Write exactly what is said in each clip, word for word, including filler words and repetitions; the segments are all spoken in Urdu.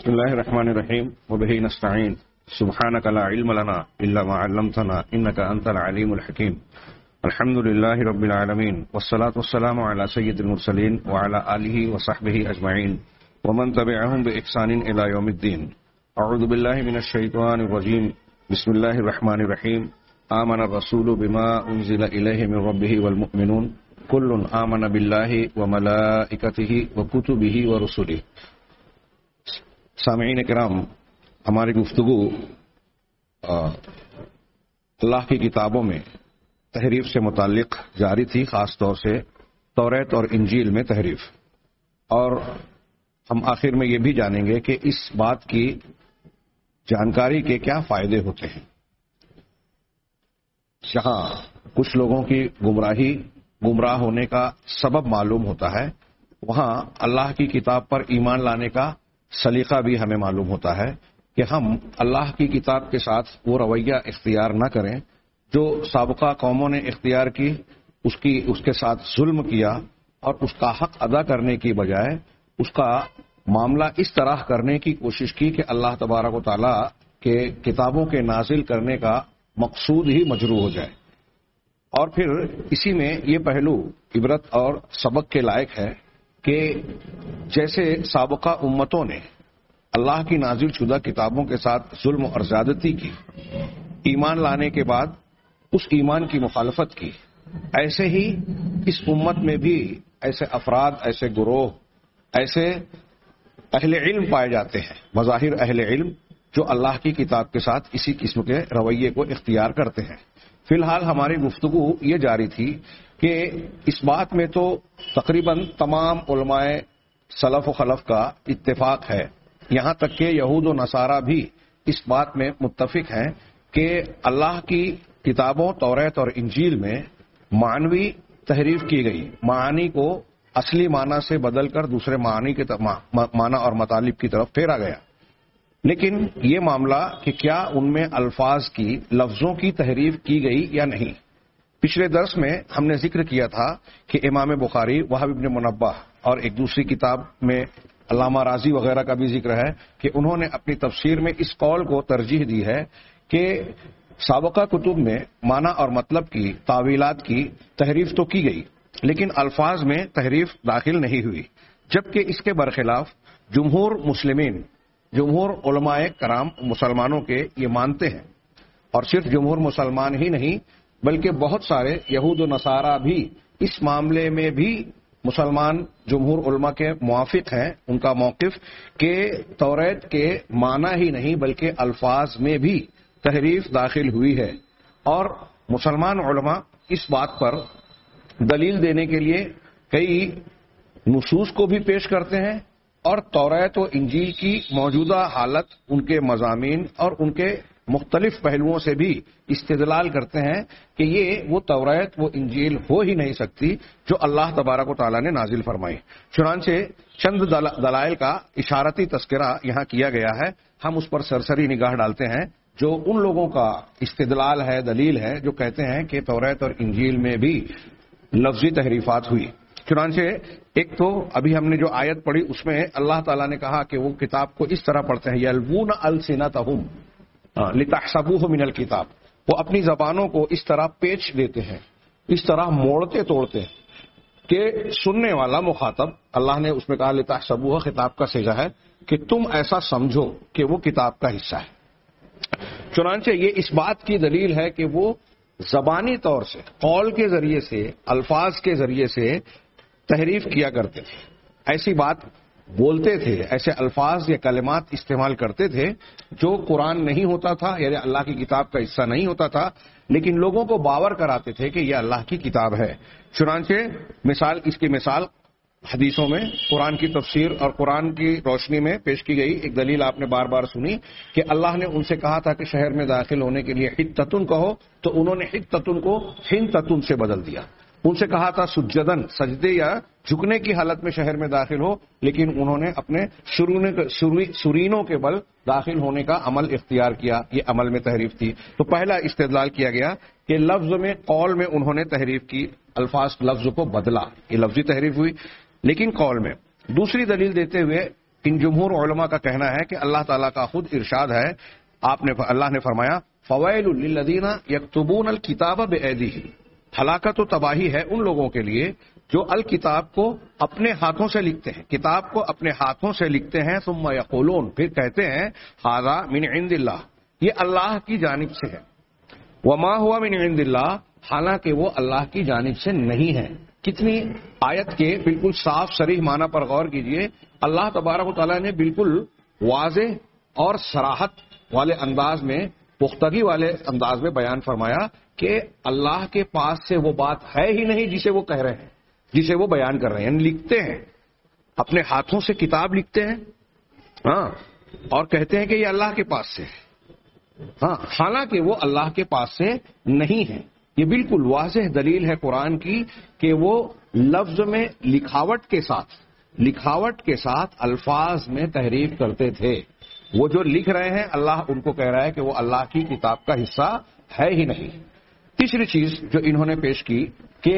بسم الله الرحمن الرحيم وبه نستعين سبحانك لا علم لنا إلا ما علمتنا إنك أنت العليم الحكيم. الحمد لله رب العالمين والصلاة والسلام على سيد المرسلين وعلى آله وصحبه أجمعين ومن تبعهم بإحسان إلى يوم الدين. أعوذ بالله من الشيطان الرجيم. بسم الله الرحمن الرحيم. آمن الرسول بما أنزل إليه من ربه والمؤمنون كل آمن بالله وملائكته وكتبه ورسله. سامعین کرام، ہماری گفتگو اللہ کی کتابوں میں تحریف سے متعلق جاری تھی، خاص طور سے توریت اور انجیل میں تحریف، اور ہم آخر میں یہ بھی جانیں گے کہ اس بات کی جانکاری کے کیا فائدے ہوتے ہیں۔ جہاں کچھ لوگوں کی گمراہی گمراہ ہونے کا سبب معلوم ہوتا ہے، وہاں اللہ کی کتاب پر ایمان لانے کا سلیقہ بھی ہمیں معلوم ہوتا ہے کہ ہم اللہ کی کتاب کے ساتھ وہ رویہ اختیار نہ کریں جو سابقہ قوموں نے اختیار کی، اس کی اس کے ساتھ ظلم کیا اور اس کا حق ادا کرنے کی بجائے اس کا معاملہ اس طرح کرنے کی کوشش کی کہ اللہ تبارک و تعالیٰ کے کتابوں کے نازل کرنے کا مقصود ہی مجروح ہو جائے۔ اور پھر اسی میں یہ پہلو عبرت اور سبق کے لائق ہے کہ جیسے سابقہ امتوں نے اللہ کی نازل شدہ کتابوں کے ساتھ ظلم اور زیادتی کی، ایمان لانے کے بعد اس ایمان کی مخالفت کی، ایسے ہی اس امت میں بھی ایسے افراد، ایسے گروہ، ایسے اہل علم پائے جاتے ہیں، بظاہر اہل علم، جو اللہ کی کتاب کے ساتھ اسی قسم کے رویے کو اختیار کرتے ہیں۔ فی الحال ہماری گفتگو یہ جاری تھی کہ اس بات میں تو تقریباً تمام علماء سلف و خلف کا اتفاق ہے، یہاں تک کہ یہود و نصارہ بھی اس بات میں متفق ہیں کہ اللہ کی کتابوں توریت اور انجیل میں معنوی تحریف کی گئی، معانی کو اصلی معنی سے بدل کر دوسرے معنی کے معنی اور مطالب کی طرف پھیرا گیا۔ لیکن یہ معاملہ کہ کیا ان میں الفاظ کی، لفظوں کی تحریف کی گئی یا نہیں، پچھلے درس میں ہم نے ذکر کیا تھا کہ امام بخاری، وہب ابن منبہ اور ایک دوسری کتاب میں علامہ رازی وغیرہ کا بھی ذکر ہے کہ انہوں نے اپنی تفسیر میں اس قول کو ترجیح دی ہے کہ سابقہ کتب میں معنی اور مطلب کی تعویلات کی تحریف تو کی گئی لیکن الفاظ میں تحریف داخل نہیں ہوئی، جبکہ اس کے برخلاف جمہور مسلمین، جمہور علماء کرام مسلمانوں کے یہ مانتے ہیں، اور صرف جمہور مسلمان ہی نہیں بلکہ بہت سارے یہود و نصارہ بھی اس معاملے میں بھی مسلمان جمہور علماء کے موافق ہیں، ان کا موقف کہ توریت کے معنی ہی نہیں بلکہ الفاظ میں بھی تحریف داخل ہوئی ہے، اور مسلمان علماء اس بات پر دلیل دینے کے لیے کئی نصوص کو بھی پیش کرتے ہیں اور توریت و انجیل کی موجودہ حالت، ان کے مضامین اور ان کے مختلف پہلوؤں سے بھی استدلال کرتے ہیں کہ یہ وہ توریت، وہ انجیل ہو ہی نہیں سکتی جو اللہ تبارک و تعالیٰ نے نازل فرمائی۔ چنانچہ چند دلائل کا اشارتی تذکرہ یہاں کیا گیا ہے، ہم اس پر سرسری نگاہ ڈالتے ہیں جو ان لوگوں کا استدلال ہے، دلیل ہے، جو کہتے ہیں کہ توریت اور انجیل میں بھی لفظی تحریفات ہوئی۔ چنانچہ ایک تو ابھی ہم نے جو آیت پڑھی اس میں اللہ تعالیٰ نے کہا کہ وہ کتاب کو اس طرح پڑھتے ہیں، یلوون السنتہم لتحسبوہ من الکتاب، وہ اپنی زبانوں کو اس طرح پیچ دیتے ہیں، اس طرح موڑتے توڑتے ہیں کہ سننے والا مخاطب، اللہ نے اس میں کہا لتحسبوہ، خطاب کا صیغہ ہے کہ تم ایسا سمجھو کہ وہ کتاب کا حصہ ہے۔ چنانچہ یہ اس بات کی دلیل ہے کہ وہ زبانی طور سے، قول کے ذریعے سے، الفاظ کے ذریعے سے تحریف کیا کرتے تھے، ایسی بات بولتے تھے، ایسے الفاظ یا کلمات استعمال کرتے تھے جو قرآن نہیں ہوتا تھا، یعنی اللہ کی کتاب کا حصہ نہیں ہوتا تھا، لیکن لوگوں کو باور کراتے تھے کہ یہ اللہ کی کتاب ہے۔ چنانچہ مثال، اس کی مثال حدیثوں میں قرآن کی تفسیر اور قرآن کی روشنی میں پیش کی گئی۔ ایک دلیل آپ نے بار بار سنی کہ اللہ نے ان سے کہا تھا کہ شہر میں داخل ہونے کے لیے حتتن کہو، تو انہوں نے حتتن کو حنتتن سے بدل دیا۔ ان سے کہا تھا سجدن، سجدے یا جھکنے کی حالت میں شہر میں داخل ہو، لیکن انہوں نے اپنے سرینوں کے بل داخل ہونے کا عمل اختیار کیا، یہ عمل میں تحریف تھی۔ تو پہلا استدلال کیا گیا کہ لفظ میں، قول میں انہوں نے تحریف کی، الفاظ لفظ کو بدلا، یہ لفظی تحریف ہوئی، لیکن قول میں۔ دوسری دلیل دیتے ہوئے ان جمہور علماء کا کہنا ہے کہ اللہ تعالیٰ کا خود ارشاد ہے، آپ نے اللہ نے فرمایا فویل للذین یکتبون الکتاب بایدیہم، ہلاکت و تباہی ہے ان لوگوں کے لیے جو الکتاب کو اپنے ہاتھوں سے لکھتے ہیں، کتاب کو اپنے ہاتھوں سے لکھتے ہیں، ثم یقولون، پھر کہتے ہیں ھذا من عند اللہ، یہ اللہ کی جانب سے ہے، وما ہوا من عند اللہ، حالانکہ وہ اللہ کی جانب سے نہیں ہے۔ کتنی آیت کے بالکل صاف صریح معنی پر غور کیجئے، اللہ تبارک و تعالیٰ نے بالکل واضح اور صراحت والے انداز میں، پختگی والے انداز میں بیان فرمایا کہ اللہ کے پاس سے وہ بات ہے ہی نہیں جسے وہ کہہ رہے ہیں، جسے وہ بیان کر رہے ہیں، یعنی لکھتے ہیں، اپنے ہاتھوں سے کتاب لکھتے ہیں، ہاں، اور کہتے ہیں کہ یہ اللہ کے پاس سے ہے، ہاں، حالانکہ وہ اللہ کے پاس سے نہیں ہے۔ یہ بالکل واضح دلیل ہے قرآن کی کہ وہ لفظ میں لکھاوٹ کے ساتھ لکھاوٹ کے ساتھ الفاظ میں تحریف کرتے تھے۔ وہ جو لکھ رہے ہیں اللہ ان کو کہہ رہا ہے کہ وہ اللہ کی کتاب کا حصہ ہے ہی نہیں۔ تیسری چیز جو انہوں نے پیش کی کہ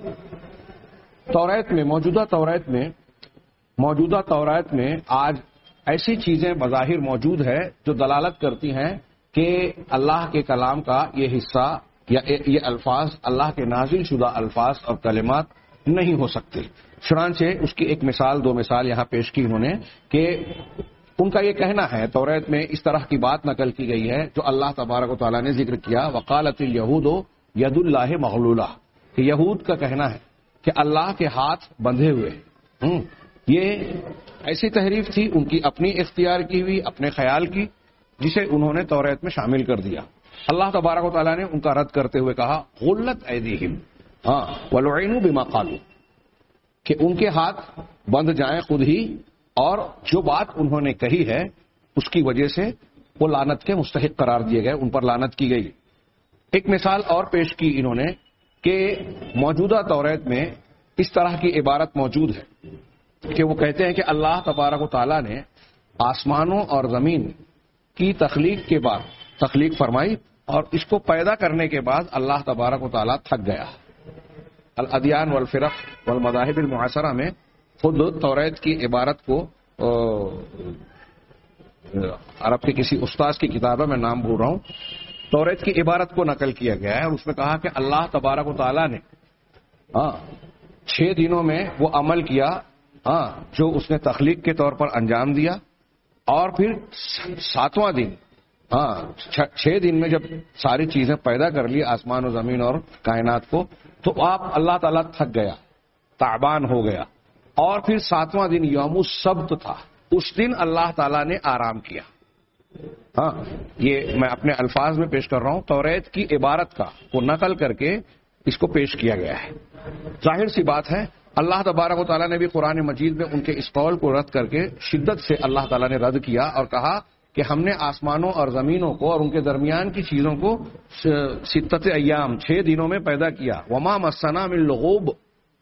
توریت میں موجودہ توریت میں موجودہ توریت میں آج ایسی چیزیں بظاہر موجود ہے جو دلالت کرتی ہیں کہ اللہ کے کلام کا یہ حصہ یا یہ الفاظ اللہ کے نازل شدہ الفاظ اور کلمات نہیں ہو سکتے۔ چنانچہ اس کی ایک مثال دو مثال یہاں پیش کی انہوں نے کہ ان کا یہ کہنا ہے توریت میں اس طرح کی بات نقل کی گئی ہے جو اللہ تبارک و تعالیٰ نے ذکر کیا، وقالت الیہود ید اللہ مغلولہ، کہ یہود کا کہنا ہے کہ اللہ کے ہاتھ بندھے ہوئے ہیں۔ یہ ایسی تحریف تھی ان کی اپنی اختیار کی ہوئی، اپنے خیال کی، جسے انہوں نے توریت میں شامل کر دیا۔ اللہ تبارک و تعالیٰ نے ان کا رد کرتے ہوئے کہا غلت ایدیہم، ہاں، ولعنوا بما قالوا، کہ ان کے ہاتھ بند جائیں خود ہی، اور جو بات انہوں نے کہی ہے اس کی وجہ سے وہ لعنت کے مستحق قرار دیے گئے، ان پر لعنت کی گئی۔ ایک مثال اور پیش کی انہوں نے کہ موجودہ توریت میں اس طرح کی عبارت موجود ہے کہ وہ کہتے ہیں کہ اللہ تبارک و تعالیٰ نے آسمانوں اور زمین کی تخلیق کے بعد تخلیق فرمائی اور اس کو پیدا کرنے کے بعد اللہ تبارک و تعالیٰ تھک گیا۔ الادیان والفرق والمذاہب المعاصرہ میں خود توریت کی عبارت کو عرب کے کسی استاذ کی کتاب ہے، میں نام بھول رہا ہوں، توریت کی عبارت کو نقل کیا گیا ہے اور اس میں کہا کہ اللہ تبارک و تعالیٰ نے ہاں چھ دنوں میں وہ عمل کیا ہاں جو اس نے تخلیق کے طور پر انجام دیا، اور پھر ساتواں دن ہاں چھ دن میں جب ساری چیزیں پیدا کر لی آسمان و زمین اور کائنات کو، تو آپ اللہ تعالیٰ تھک گیا، تعبان ہو گیا، اور پھر ساتواں دن یوم السبت تھا، اس دن اللہ تعالیٰ نے آرام کیا۔ ہاں یہ میں اپنے الفاظ میں پیش کر رہا ہوں، توریت کی عبارت کا کو نقل کر کے اس کو پیش کیا گیا ہے۔ ظاہر سی بات ہے اللہ تبارک و تعالیٰ نے بھی قرآن مجید میں ان کے اس قول کو رد کر کے شدت سے اللہ تعالیٰ نے رد کیا اور کہا کہ ہم نے آسمانوں اور زمینوں کو اور ان کے درمیان کی چیزوں کو ستت ایام چھ دنوں میں پیدا کیا، وما مسنا من لغوب،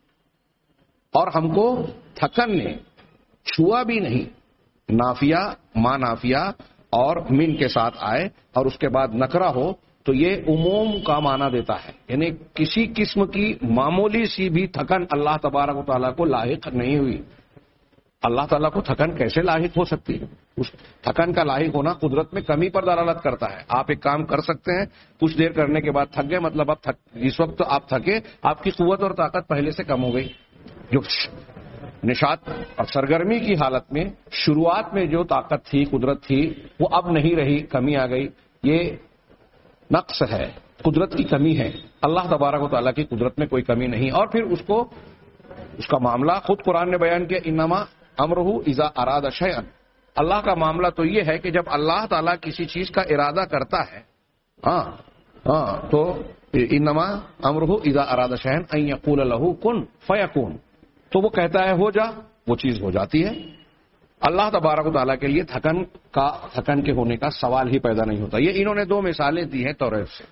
اور ہم کو تھکن نے چھوا بھی نہیں۔ نافیہ ما نافیہ اور من کے ساتھ آئے اور اس کے بعد نکرہ ہو تو یہ عموم کا معنی دیتا ہے، یعنی کسی قسم کی معمولی سی بھی تھکن اللہ تبارک و تعالیٰ کو لاحق نہیں ہوئی۔ اللہ تعالیٰ کو تھکن کیسے لاحق ہو سکتی ہے؟ اس تھکن کا لاحق ہونا قدرت میں کمی پر دلالت کرتا ہے۔ آپ ایک کام کر سکتے ہیں، کچھ دیر کرنے کے بعد تھک گئے، مطلب آپ تھک جس وقت آپ تھکے آپ کی قوت اور طاقت پہلے سے کم ہو گئی۔ جو نشاط اور سرگرمی کی حالت میں شروعات میں جو طاقت تھی، قدرت تھی، وہ اب نہیں رہی، کمی آ گئی۔ یہ نقص ہے، قدرت کی کمی ہے۔ اللہ تبارک و تعالیٰ کی قدرت میں کوئی کمی نہیں۔ اور پھر اس کو اس کا معاملہ خود قرآن نے بیان کیا، انما امرہ اذا اراد شیئا، اللہ کا معاملہ تو یہ ہے کہ جب اللہ تعالیٰ کسی چیز کا ارادہ کرتا ہے ہاں ہاں تو انما امرہ اذا اراد شیئا ان یقول له کن فیکون، تو وہ کہتا ہے ہو جا، وہ چیز ہو جاتی ہے۔ اللہ تبارک و تعالیٰ کے لیے تھکن کا تھکن کے ہونے کا سوال ہی پیدا نہیں ہوتا۔ یہ انہوں نے دو مثالیں دی ہیں توریت سے۔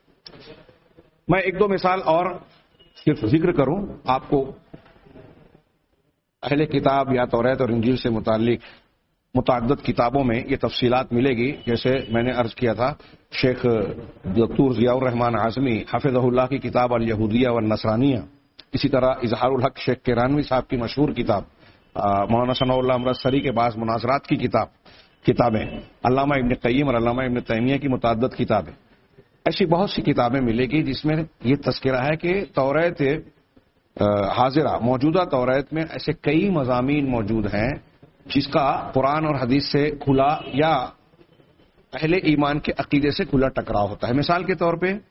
میں ایک دو مثال اور صرف ذکر کروں آپ کو، اہل کتاب یا توریت اور انجیل سے متعلق متعدد کتابوں میں یہ تفصیلات ملے گی۔ جیسے میں نے عرض کیا تھا، شیخ دکتور ضیاء الرحمان اعظمی حفظہ اللہ کی کتاب الیہودیہ والنصرانیہ، اسی طرح اظہار الحق شیخ کرانوی صاحب کی مشہور کتاب مولانا ثناء اللہ امرتسری کے بعض مناظرات کی کتاب کتابیں، علامہ ابن قیم اور علامہ ابن تیمیہ کی متعدد کتابیں، ایسی بہت سی کتابیں ملے گی جس میں یہ تذکرہ ہے کہ توریت حاضرہ موجودہ توریت میں ایسے کئی مضامین موجود ہیں جس کا قرآن اور حدیث سے کھلا یا اہل ایمان کے عقیدے سے کھلا ٹکراؤ ہوتا ہے۔ مثال کے طور پہ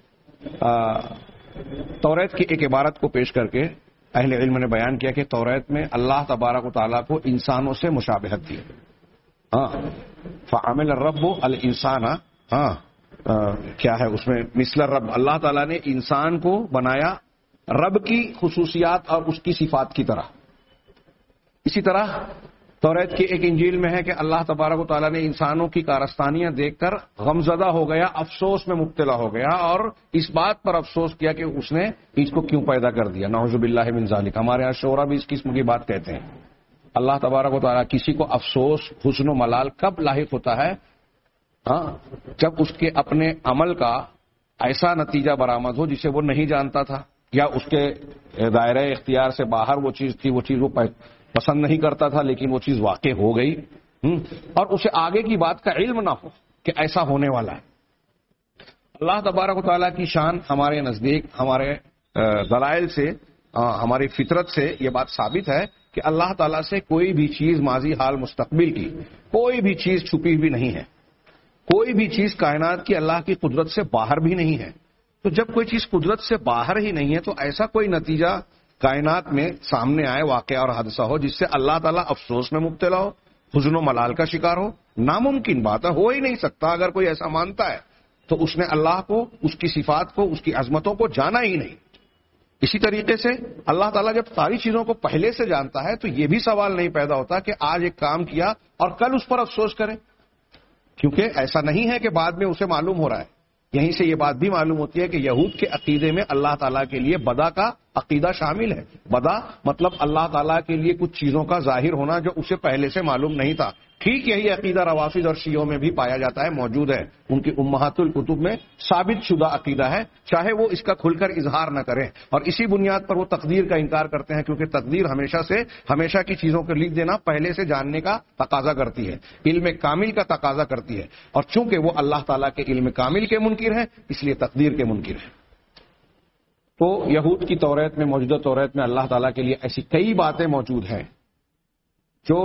توریت کی ایک عبارت کو پیش کر کے اہل علم نے بیان کیا کہ توریت میں اللہ تبارک و تعالیٰ کو انسانوں سے مشابہت دی، ہاں فعمل الرب الانسان، ہاں کیا ہے اس میں مثل رب، اللہ تعالیٰ نے انسان کو بنایا رب کی خصوصیات اور اس کی صفات کی طرح۔ اسی طرح توریت کی ایک انجیل میں ہے کہ اللہ تبارک و تعالیٰ نے انسانوں کی کارستانیاں دیکھ کر غمزدہ ہو گیا، افسوس میں مبتلا ہو گیا اور اس بات پر افسوس کیا کہ اس نے اس کو کیوں پیدا کر دیا، نعوذ باللہ من ذالک۔ ہمارے یہاں شعرا بھی اس قسم کی بات کہتے ہیں۔ اللہ تبارک و تعالیٰ کسی کو افسوس حزن و ملال کب لاحق ہوتا ہے؟ ہاں جب اس کے اپنے عمل کا ایسا نتیجہ برآمد ہو جسے وہ نہیں جانتا تھا، یا اس کے دائرہ اختیار سے باہر وہ چیز تھی، وہ چیز وہ پسند نہیں کرتا تھا لیکن وہ چیز واقع ہو گئی، اور اسے آگے کی بات کا علم نہ ہو کہ ایسا ہونے والا ہے۔ اللہ تبارک و تعالیٰ کی شان ہمارے نزدیک ہمارے دلائل سے، ہماری فطرت سے یہ بات ثابت ہے کہ اللہ تعالیٰ سے کوئی بھی چیز ماضی حال مستقبل کی کوئی بھی چیز چھپی ہوئی نہیں ہے، کوئی بھی چیز کائنات کی اللہ کی قدرت سے باہر بھی نہیں ہے۔ تو جب کوئی چیز قدرت سے باہر ہی نہیں ہے تو ایسا کوئی نتیجہ کائنات میں سامنے آئے، واقعہ اور حادثہ ہو جس سے اللہ تعالیٰ افسوس میں مبتلا ہو، حزن و ملال کا شکار ہو، ناممکن بات ہے، ہو ہی نہیں سکتا۔ اگر کوئی ایسا مانتا ہے تو اس نے اللہ کو، اس کی صفات کو، اس کی عظمتوں کو جانا ہی نہیں۔ اسی طریقے سے اللہ تعالیٰ جب ساری چیزوں کو پہلے سے جانتا ہے تو یہ بھی سوال نہیں پیدا ہوتا کہ آج ایک کام کیا اور کل اس پر افسوس کرے، کیونکہ ایسا نہیں ہے کہ بعد میں اسے معلوم ہو رہا ہے۔ یہیں سے یہ بات بھی معلوم ہوتی ہے کہ یہود کے عقیدے میں اللہ تعالیٰ کے لیے بدا کا عقیدہ شامل ہے۔ بدا مطلب اللہ تعالیٰ کے لیے کچھ چیزوں کا ظاہر ہونا جو اسے پہلے سے معلوم نہیں تھا۔ ٹھیک یہی عقیدہ روافض اور شیعوں میں بھی پایا جاتا ہے، موجود ہے، ان کی امہات الکتب میں ثابت شدہ عقیدہ ہے، چاہے وہ اس کا کھل کر اظہار نہ کریں، اور اسی بنیاد پر وہ تقدیر کا انکار کرتے ہیں، کیونکہ تقدیر ہمیشہ سے ہمیشہ کی چیزوں کو لکھ دینا پہلے سے جاننے کا تقاضا کرتی ہے، علم کامل کا تقاضا کرتی ہے، اور چونکہ وہ اللہ تعالیٰ کے علم کامل کے منکر ہیں اس لیے تقدیر کے منکر ہیں۔ تو یہود کی توریت میں، موجودہ توریت میں اللہ تعالیٰ کے لیے ایسی کئی باتیں موجود ہیں جو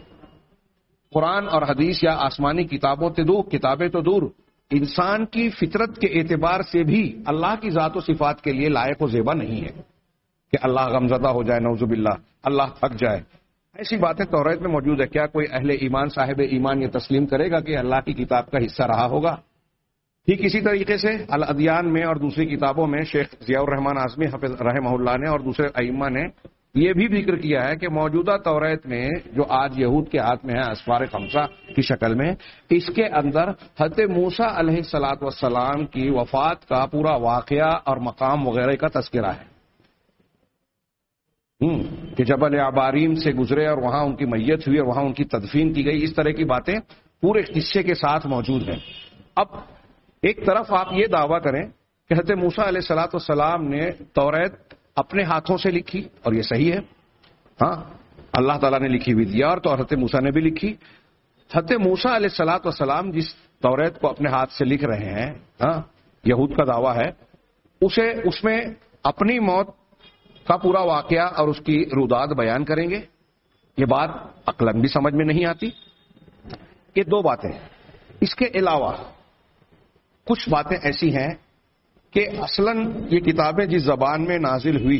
قرآن اور حدیث یا آسمانی کتابوں سے دور کتابیں تو دور انسان کی فطرت کے اعتبار سے بھی اللہ کی ذات و صفات کے لیے لائق و زیبا نہیں ہے کہ اللہ غمزدہ ہو جائے، نعوذ باللہ، اللہ تھک جائے۔ ایسی باتیں توریت میں موجود ہے۔ کیا کوئی اہل ایمان، صاحب ایمان یہ تسلیم کرے گا کہ اللہ کی کتاب کا حصہ رہا ہوگا؟ ٹھیک اسی طریقے سے الادیان میں اور دوسری کتابوں میں شیخ ضیاء الرحمن اعظمی حافظ رحمہ اللہ نے اور دوسرے ائمہ نے یہ بھی ذکر کیا ہے کہ موجودہ توریت میں جو آج یہود کے ہاتھ میں ہے اسفار خمسہ کی شکل میں، اس کے اندر حضرت موسیٰ علیہ الصلوۃ والسلام کی وفات کا پورا واقعہ اور مقام وغیرہ کا تذکرہ ہے، کہ جبل عباریم سے گزرے اور وہاں ان کی میت ہوئی اور وہاں ان کی تدفین کی گئی، اس طرح کی باتیں پورے قصے کے ساتھ موجود ہیں۔ اب ایک طرف آپ یہ دعویٰ کریں کہ حضرت موسیٰ علیہ الصلوۃ والسلام نے توریت اپنے ہاتھوں سے لکھی، اور یہ صحیح ہے، ہاں اللہ تعالیٰ نے لکھی ہوئی دیا، اور تو حضرت موسیٰ نے بھی لکھی۔ حضرت موسیٰ علیہ الصلوۃ والسلام جس توریت کو اپنے ہاتھ سے لکھ رہے ہیں، ہاں یہود کا دعویٰ ہے، اسے اس میں اپنی موت کا پورا واقعہ اور اس کی روداد بیان کریں گے۔ یہ بات عقلاً بھی سمجھ میں نہیں آتی۔ یہ دو باتیں، اس کے علاوہ کچھ باتیں ایسی ہیں کہ اصلاً یہ کتابیں جس زبان میں نازل ہوئی،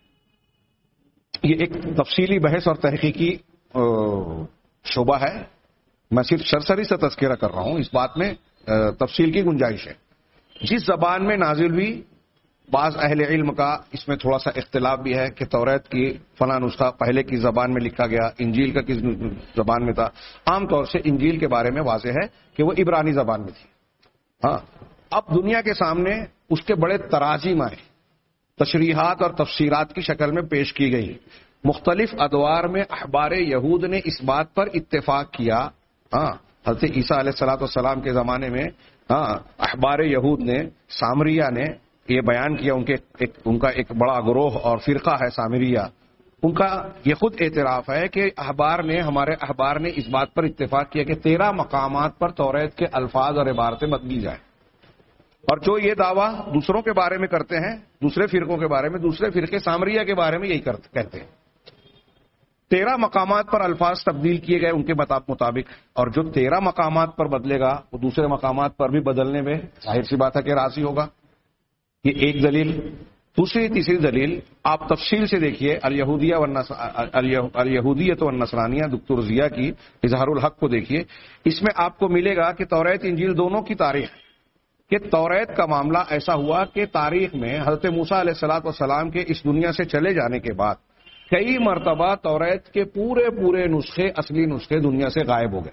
یہ ایک تفصیلی بحث اور تحقیقی شعبہ ہے، میں صرف سرسری سے تذکرہ کر رہا ہوں، اس بات میں تفصیل کی گنجائش ہے۔ جس زبان میں نازل ہوئی، بعض اہل علم کا اس میں تھوڑا سا اختلاف بھی ہے کہ توریت کی فلاں نسخہ پہلے کی زبان میں لکھا گیا، انجیل کا کس زبان میں تھا۔ عام طور سے انجیل کے بارے میں واضح ہے کہ وہ عبرانی زبان میں تھی۔ ہاں اب دنیا کے سامنے اس کے بڑے تراجم آئے، تشریحات اور تفسیرات کی شکل میں پیش کی گئی۔ مختلف ادوار میں احبار یہود نے اس بات پر اتفاق کیا، ہاں حضرت عیسیٰ علیہ الصلوۃ والسلام کے زمانے میں ہاں احبار یہود نے، سامریہ نے یہ بیان کیا، ان کے ایک ان کا ایک بڑا گروہ اور فرقہ ہے سامریہ، ان کا یہ خود اعتراف ہے کہ احبار نے ہمارے احبار نے اس بات پر اتفاق کیا کہ تیرہ مقامات پر توریت کے الفاظ اور عبارتیں بدلی جائیں. اور جو یہ دعویٰ دوسروں کے بارے میں کرتے ہیں، دوسرے فرقوں کے بارے میں، دوسرے فرقے سامریہ کے بارے میں یہی کہتے ہیں. تیرہ مقامات پر الفاظ تبدیل کیے گئے ان کے مطابق، اور جو تیرہ مقامات پر بدلے گا وہ دوسرے مقامات پر بھی بدلنے میں ظاہر سی بات ہے کہ راضی ہوگا. یہ ایک دلیل. دوسری تیسری دلیل آپ تفصیل سے دیکھیے الیہودیہ الیہودیت والنصرانیہ دکتور ضیاء کی اظہار الحق کو دیکھیے. اس میں آپ کو ملے گا کہ توریت انجیل دونوں کی تاریخ، کہ توریت کا معاملہ ایسا ہوا کہ تاریخ میں حضرت موسیٰ علیہ الصلوۃ والسلام کے اس دنیا سے چلے جانے کے بعد کئی مرتبہ توریت کے پورے پورے نسخے، اصلی نسخے دنیا سے غائب ہو گئے.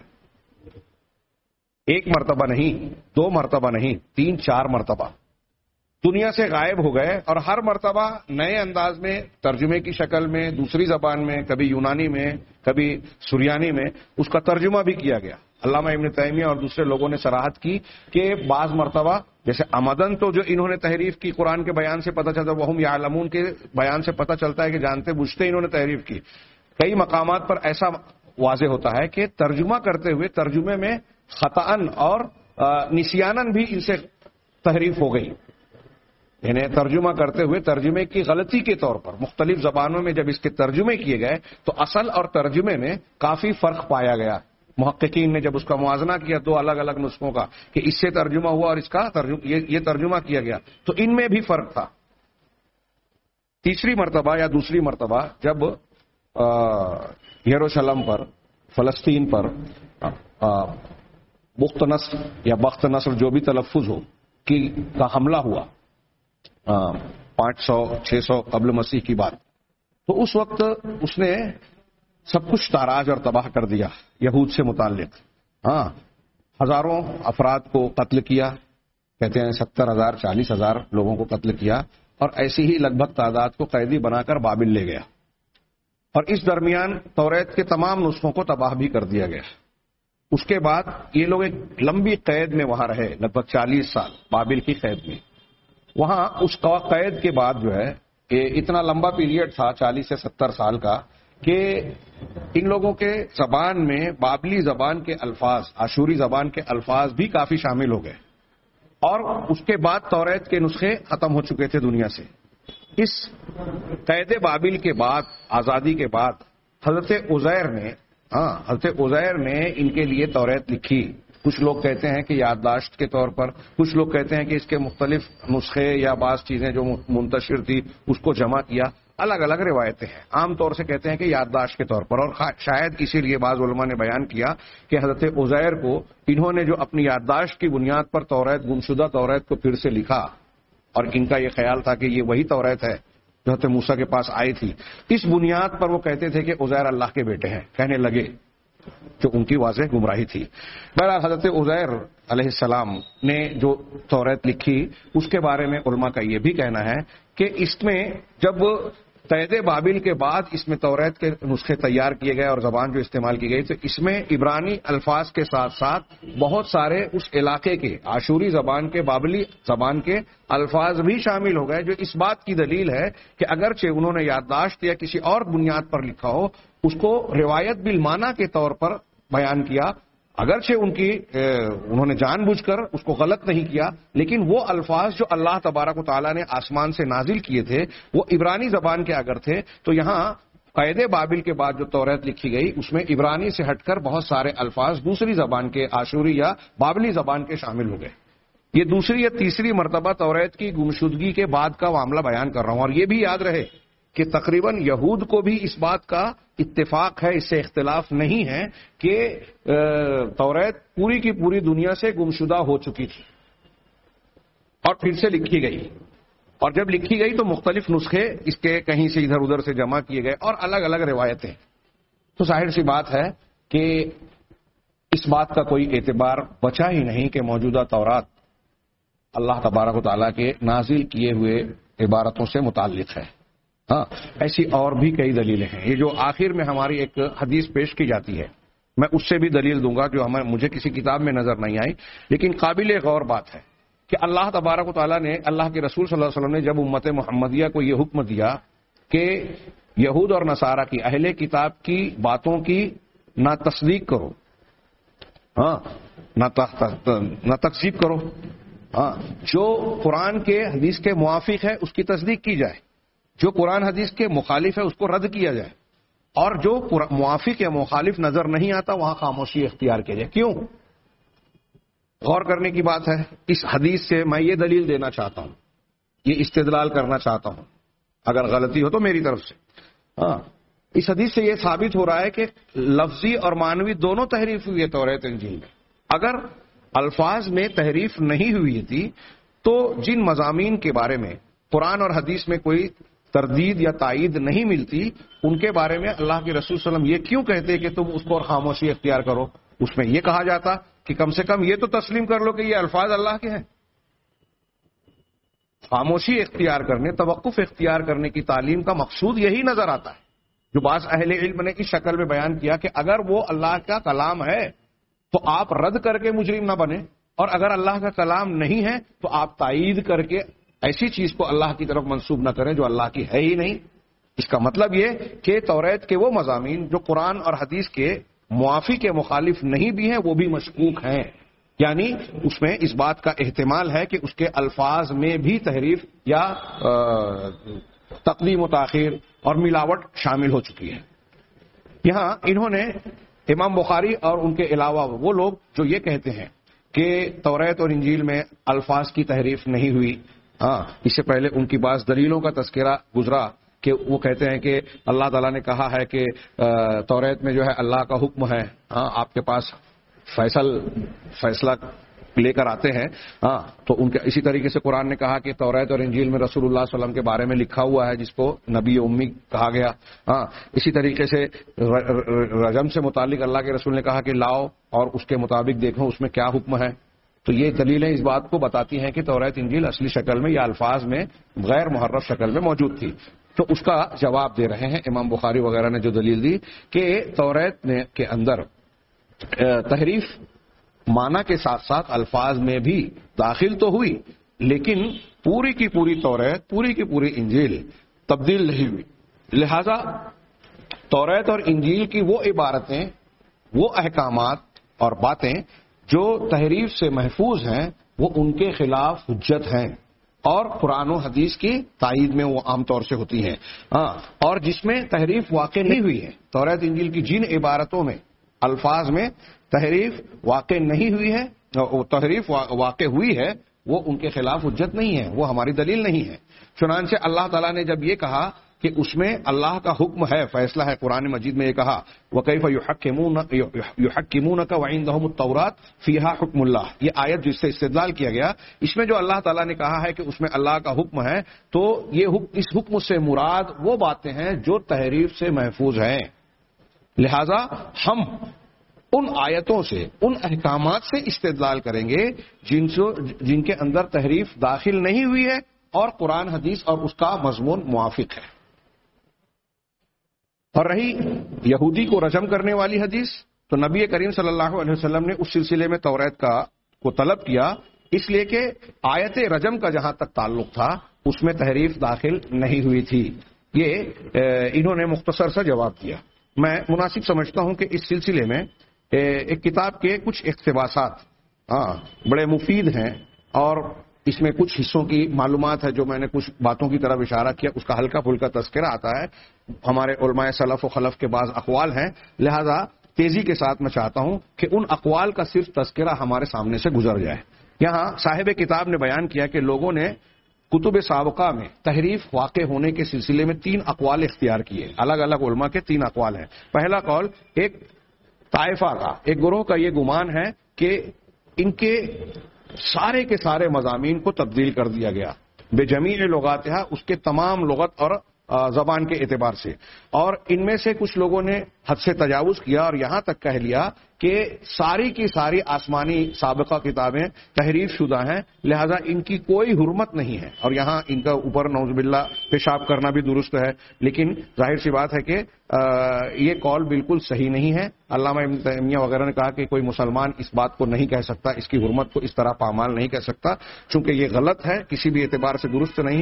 ایک مرتبہ نہیں، دو مرتبہ نہیں، تین چار مرتبہ دنیا سے غائب ہو گئے، اور ہر مرتبہ نئے انداز میں ترجمے کی شکل میں، دوسری زبان میں، کبھی یونانی میں، کبھی سریانی میں اس کا ترجمہ بھی کیا گیا. علامہ ابن تیمیہ اور دوسرے لوگوں نے صراحت کی کہ بعض مرتبہ جیسے امدن تو جو انہوں نے تحریف کی قرآن کے بیان سے پتہ چلتا ہے، وہم یعلمون کے بیان سے پتہ چلتا ہے کہ جانتے بوجھتے انہوں نے تحریف کی. کئی مقامات پر ایسا واضح ہوتا ہے کہ ترجمہ کرتے ہوئے ترجمے میں خطأً اور نسیاناً بھی ان سے تحریف ہو گئی. یعنی ترجمہ کرتے ہوئے ترجمے کی غلطی کے طور پر مختلف زبانوں میں جب اس کے ترجمے کیے گئے تو اصل اور ترجمے میں کافی فرق پایا گیا. محققین نے جب اس کا موازنہ کیا دو الگ الگ نسخوں کا کہ اس سے ترجمہ ہوا اور اس کا ترجمہ یہ ترجمہ کیا گیا تو ان میں بھی فرق تھا. تیسری مرتبہ یا دوسری مرتبہ جب یروشلم پر، فلسطین پر بخت نصر یا بخت نصر جو بھی تلفظ ہو کی کا حملہ ہوا پانچ سو چھ سو قبل مسیح کی بات، تو اس وقت اس نے سب کچھ تاراج اور تباہ کر دیا یہود سے متعلق. ہاں، ہزاروں افراد کو قتل کیا، کہتے ہیں ستر ہزار چالیس ہزار لوگوں کو قتل کیا، اور ایسی ہی لگ بھگ تعداد کو قیدی بنا کر بابل لے گیا. اور اس درمیان توریت کے تمام نسخوں کو تباہ بھی کر دیا گیا. اس کے بعد یہ لوگ ایک لمبی قید میں وہاں رہے، لگ بھگ چالیس سال بابل کی قید میں. وہاں اس قید کے بعد جو ہے کہ اتنا لمبا پیریڈ تھا چالیس سے ستر سال کا کہ ان لوگوں کے زبان میں بابلی زبان کے الفاظ، آشوری زبان کے الفاظ بھی کافی شامل ہو گئے، اور اس کے بعد توریت کے نسخے ختم ہو چکے تھے دنیا سے. اس قید بابل کے بعد، آزادی کے بعد، حضرت عزیر نے ہاں حضرت عزیر نے ان کے لیے توریت لکھی. کچھ لوگ کہتے ہیں کہ یادداشت کے طور پر، کچھ لوگ کہتے ہیں کہ اس کے مختلف نسخے یا بعض چیزیں جو منتشر تھی اس کو جمع کیا. الگ الگ روایتیں ہیں. عام طور سے کہتے ہیں کہ یادداشت کے طور پر، اور شاید اسی لیے بعض علماء نے بیان کیا کہ حضرت عزیر کو انہوں نے جو اپنی یادداشت کی بنیاد پر توریت، گمشدہ توریت کو پھر سے لکھا، اور ان کا یہ خیال تھا کہ یہ وہی توریت ہے جو حضرت موسیٰ کے پاس آئی تھی. اس بنیاد پر وہ کہتے تھے کہ عزیر اللہ کے بیٹے ہیں، کہنے لگے، جو ان کی واضح گمراہی تھی. بہرحال حضرت عزیر علیہ السلام نے جو توریت لکھی اس کے بارے میں علماء کا یہ بھی کہنا ہے کہ اس میں جب قید بابل کے بعد اس میں توریت کے نسخے تیار کیے گئے اور زبان جو استعمال کی گئی تو اس میں عبرانی الفاظ کے ساتھ ساتھ بہت سارے اس علاقے کے آشوری زبان کے، بابلی زبان کے الفاظ بھی شامل ہو گئے، جو اس بات کی دلیل ہے کہ اگرچہ انہوں نے یادداشت یا کسی اور بنیاد پر لکھا ہو، اس کو روایت بالمعنی کے طور پر بیان کیا. اگرچہ ان کی انہوں نے جان بوجھ کر اس کو غلط نہیں کیا، لیکن وہ الفاظ جو اللہ تبارک و تعالیٰ نے آسمان سے نازل کیے تھے وہ عبرانی زبان کے اگر تھے، تو یہاں قید بابل کے بعد جو توریت لکھی گئی اس میں عبرانی سے ہٹ کر بہت سارے الفاظ دوسری زبان کے، آشوری یا بابلی زبان کے شامل ہو گئے. یہ دوسری یا تیسری مرتبہ توریت کی گمشدگی کے بعد کا معاملہ بیان کر رہا ہوں. اور یہ بھی یاد رہے کہ تقریباً یہود کو بھی اس بات کا اتفاق ہے، اس سے اختلاف نہیں ہے کہ توریت پوری کی پوری دنیا سے گمشدہ ہو چکی تھی اور پھر سے لکھی گئی. اور جب لکھی گئی تو مختلف نسخے اس کے کہیں سے ادھر ادھر سے جمع کیے گئے اور الگ الگ روایتیں. تو ظاہر سی بات ہے کہ اس بات کا کوئی اعتبار بچا ہی نہیں کہ موجودہ تورات اللہ تبارک و تعالیٰ کے نازل کیے ہوئے عبارتوں سے متعلق ہے. ہاں، ایسی اور بھی کئی دلیلیں ہیں. یہ جو آخر میں ہماری ایک حدیث پیش کی جاتی ہے، میں اس سے بھی دلیل دوں گا جو ہمیں مجھے کسی کتاب میں نظر نہیں آئی، لیکن قابل غور بات ہے کہ اللہ تبارک و تعالیٰ نے، اللہ کے رسول صلی اللہ علیہ وسلم نے جب امت محمدیہ کو یہ حکم دیا کہ یہود اور نصارہ کی اہل کتاب کی باتوں کی نہ تصدیق کرو، ہاں نہ تکذیب کرو، ہاں جو قرآن کے حدیث کے موافق ہے اس کی تصدیق کی جائے، جو قرآن حدیث کے مخالف ہے اس کو رد کیا جائے، اور جو موافق یا مخالف نظر نہیں آتا وہاں خاموشی اختیار کی جائے۔ کیوں؟ غور کرنے کی بات ہے۔ اس حدیث سے میں یہ دلیل دینا چاہتا ہوں، یہ استدلال کرنا چاہتا ہوں، اگر غلطی ہو تو میری طرف سے۔ ہاں اس حدیث سے یہ ثابت ہو رہا ہے کہ لفظی اور معنوی دونوں تحریف ہوئی ہے توریت انجیل میں۔ اگر الفاظ میں تحریف نہیں ہوئی تھی تو جن مضامین کے بارے میں قرآن اور حدیث میں کوئی تردید یا تائید نہیں ملتی ان کے بارے میں اللہ کے رسول صلی اللہ علیہ وسلم یہ کیوں کہتے کہ تم اس کو خاموشی اختیار کرو؟ اس میں یہ کہا جاتا کہ کم سے کم یہ تو تسلیم کر لو کہ یہ الفاظ اللہ کے ہیں۔ خاموشی اختیار کرنے، توقف اختیار کرنے کی تعلیم کا مقصود یہی نظر آتا ہے، جو بعض اہل علم نے اس شکل میں بیان کیا کہ اگر وہ اللہ کا کلام ہے تو آپ رد کر کے مجرم نہ بنے، اور اگر اللہ کا کلام نہیں ہے تو آپ تائید کر کے ایسی چیز کو اللہ کی طرف منسوب نہ کریں جو اللہ کی ہے ہی نہیں۔ اس کا مطلب یہ کہ توریت کے وہ مضامین جو قرآن اور حدیث کے موافق کے مخالف نہیں بھی ہیں وہ بھی مشکوک ہیں، یعنی اس میں اس بات کا احتمال ہے کہ اس کے الفاظ میں بھی تحریف یا تقدیم و تاخیر اور ملاوٹ شامل ہو چکی ہے۔ یہاں انہوں نے امام بخاری اور ان کے علاوہ وہ لوگ جو یہ کہتے ہیں کہ توریت اور انجیل میں الفاظ کی تحریف نہیں ہوئی، ہاں اس سے پہلے ان کی بعض دلیلوں کا تذکرہ گزرا کہ وہ کہتے ہیں کہ اللہ تعالیٰ نے کہا ہے کہ توریت میں جو ہے اللہ کا حکم ہے، ہاں آپ کے پاس فیصل فیصلہ لے کر آتے ہیں، ہاں تو ان کے اسی طریقے سے قرآن نے کہا کہ توریت اور انجیل میں رسول اللہ صلی اللہ علیہ وسلم کے بارے میں لکھا ہوا ہے جس کو نبی امی کہا گیا، ہاں اسی طریقے سے رجم سے متعلق اللہ کے رسول نے کہا کہ لاؤ اور اس کے مطابق دیکھو اس میں کیا حکم ہے۔ تو یہ دلیلیں اس بات کو بتاتی ہیں کہ توریت انجیل اصلی شکل میں یا الفاظ میں غیر محرف شکل میں موجود تھی۔ تو اس کا جواب دے رہے ہیں امام بخاری وغیرہ نے جو دلیل دی کہ توریت نے کے اندر تحریف معنی کے ساتھ ساتھ الفاظ میں بھی داخل تو ہوئی، لیکن پوری کی پوری توریت، پوری کی پوری انجیل تبدیل نہیں ہوئی۔ لہذا توریت اور انجیل کی وہ عبارتیں، وہ احکامات اور باتیں جو تحریف سے محفوظ ہیں وہ ان کے خلاف حجت ہیں، اور قرآن و حدیث کی تائید میں وہ عام طور سے ہوتی ہیں، ہاں اور جس میں تحریف واقع نہیں ہوئی ہے۔ توریت انجیل کی جن عبارتوں میں الفاظ میں تحریف واقع نہیں ہوئی ہے، تحریف واقع ہوئی ہے، وہ ان کے خلاف حجت نہیں ہے، وہ ہماری دلیل نہیں ہے۔ چنانچہ اللہ تعالیٰ نے جب یہ کہا کہ اس میں اللہ کا حکم ہے، فیصلہ ہے، قرآن مجید میں یہ کہا وَكَيْفَ يُحَكِّمُونَكَ وَعِندَهُمُ التَّوْرَاةُ فِيهَا حُكْمُ اللَّهِ، یہ آیت جس سے استدلال کیا گیا، اس میں جو اللہ تعالیٰ نے کہا ہے کہ اس میں اللہ کا حکم ہے، تو یہ حکم، اس حکم سے مراد وہ باتیں ہیں جو تحریف سے محفوظ ہیں۔ لہذا ہم ان آیتوں سے، ان احکامات سے استدلال کریں گے جن سے جن کے اندر تحریف داخل نہیں ہوئی ہے اور قرآن حدیث اور اس کا مضمون موافق ہے۔ اور رہی یہودی کو رجم کرنے والی حدیث، تو نبی کریم صلی اللہ علیہ وسلم نے اس سلسلے میں توریت کا کو طلب کیا، اس لیے کہ آیت رجم کا جہاں تک تعلق تھا اس میں تحریف داخل نہیں ہوئی تھی۔ یہ انہوں نے مختصر سا جواب دیا۔ میں مناسب سمجھتا ہوں کہ اس سلسلے میں ایک کتاب کے کچھ اقتباسات ہاں بڑے مفید ہیں، اور اس میں کچھ حصوں کی معلومات ہے جو میں نے کچھ باتوں کی طرف اشارہ کیا، اس کا ہلکا پھلکا تذکرہ آتا ہے، ہمارے علماء سلف و خلف کے بعض اقوال ہیں، لہذا تیزی کے ساتھ میں چاہتا ہوں کہ ان اقوال کا صرف تذکرہ ہمارے سامنے سے گزر جائے۔ یہاں صاحب کتاب نے بیان کیا کہ لوگوں نے کتب سابقہ میں تحریف واقع ہونے کے سلسلے میں تین اقوال اختیار کیے، الگ الگ علماء کے تین اقوال ہیں۔ پہلا قول ایک طائفہ کا، ایک گروہ کا یہ گمان ہے کہ ان کے سارے کے سارے مضامین کو تبدیل کر دیا گیا، بے جمیع لغاتها، اس کے تمام لغت اور زبان کے اعتبار سے، اور ان میں سے کچھ لوگوں نے حد سے تجاوز کیا اور یہاں تک کہہ لیا کہ ساری کی ساری آسمانی سابقہ کتابیں تحریف شدہ ہیں، لہذا ان کی کوئی حرمت نہیں ہے، اور یہاں ان کا اوپر نعوذ باللہ پیشاب کرنا بھی درست ہے، لیکن ظاہر سی بات ہے کہ یہ قول بالکل صحیح نہیں ہے۔ علامہ ابن تیمیہ وغیرہ نے کہا کہ کوئی مسلمان اس بات کو نہیں کہہ سکتا، اس کی حرمت کو اس طرح پامال نہیں کہہ سکتا، چونکہ یہ غلط ہے، کسی بھی اعتبار سے درست نہیں ہے۔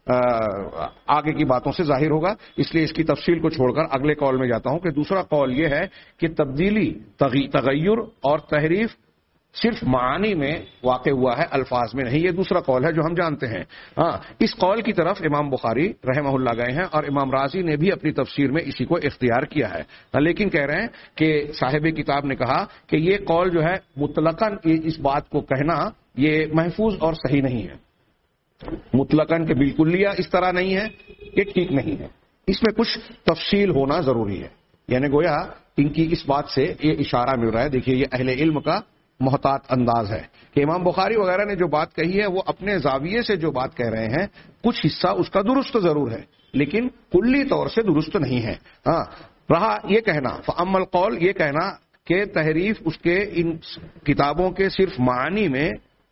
آگے کی باتوں سے ظاہر ہوگا، اس لیے اس کی تفصیل کو چھوڑ کر اگلے قول میں جاتا ہوں کہ دوسرا قول یہ ہے کہ تبدیلی، تغیر اور تحریف صرف معانی میں واقع ہوا ہے، الفاظ میں نہیں۔ یہ دوسرا قول ہے جو ہم جانتے ہیں۔ ہاں، اس قول کی طرف امام بخاری رحمہ اللہ گئے ہیں اور امام رازی نے بھی اپنی تفسیر میں اسی کو اختیار کیا ہے، لیکن کہہ رہے ہیں کہ صاحب کتاب نے کہا کہ یہ قول جو ہے مطلقاً اس بات کو کہنا یہ محفوظ اور صحیح نہیں ہے، مطلقاً کہ بالکلیہ اس طرح نہیں ہے، یہ ٹھیک نہیں ہے، اس میں کچھ تفصیل ہونا ضروری ہے۔ یعنی گویا ان کی اس بات سے یہ اشارہ مل رہا ہے۔ دیکھیے یہ اہل علم کا محتاط انداز ہے کہ امام بخاری وغیرہ نے جو بات کہی ہے وہ اپنے زاویے سے جو بات کہہ رہے ہیں، کچھ حصہ اس کا درست ضرور ہے لیکن کلی طور سے درست نہیں ہے۔ ہاں، رہا یہ کہنا فَأَمَّا الْقَوْلُ، یہ کہنا کہ تحریف اس کے ان کتابوں کے صرف معنی میں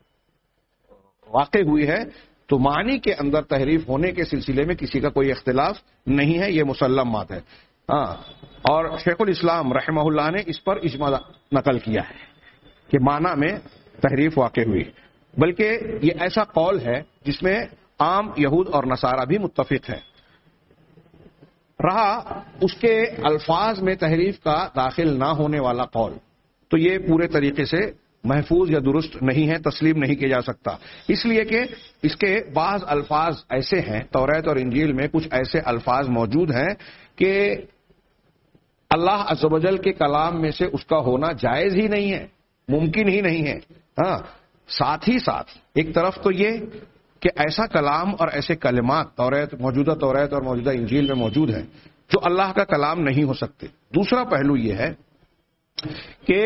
واقع ہوئی ہے، تو معنی کے اندر تحریف ہونے کے سلسلے میں کسی کا کوئی اختلاف نہیں ہے، یہ مسلم بات ہے۔ ہاں، اور شیخ الاسلام رحمہ اللہ نے اس پر اجماع نقل کیا ہے کہ معنی میں تحریف واقع ہوئی، بلکہ یہ ایسا قول ہے جس میں عام یہود اور نصارہ بھی متفق ہے۔ رہا اس کے الفاظ میں تحریف کا داخل نہ ہونے والا قول، تو یہ پورے طریقے سے محفوظ یا درست نہیں ہے، تسلیم نہیں کیا جا سکتا، اس لیے کہ اس کے بعض الفاظ ایسے ہیں، توریت اور انجیل میں کچھ ایسے الفاظ موجود ہیں کہ اللہ عز و جل کے کلام میں سے اس کا ہونا جائز ہی نہیں ہے، ممکن ہی نہیں ہے۔ ہاں، ساتھ ہی ساتھ ایک طرف تو یہ کہ ایسا کلام اور ایسے کلمات توریت، موجودہ توریت اور موجودہ انجیل میں موجود ہیں جو اللہ کا کلام نہیں ہو سکتے۔ دوسرا پہلو یہ ہے کہ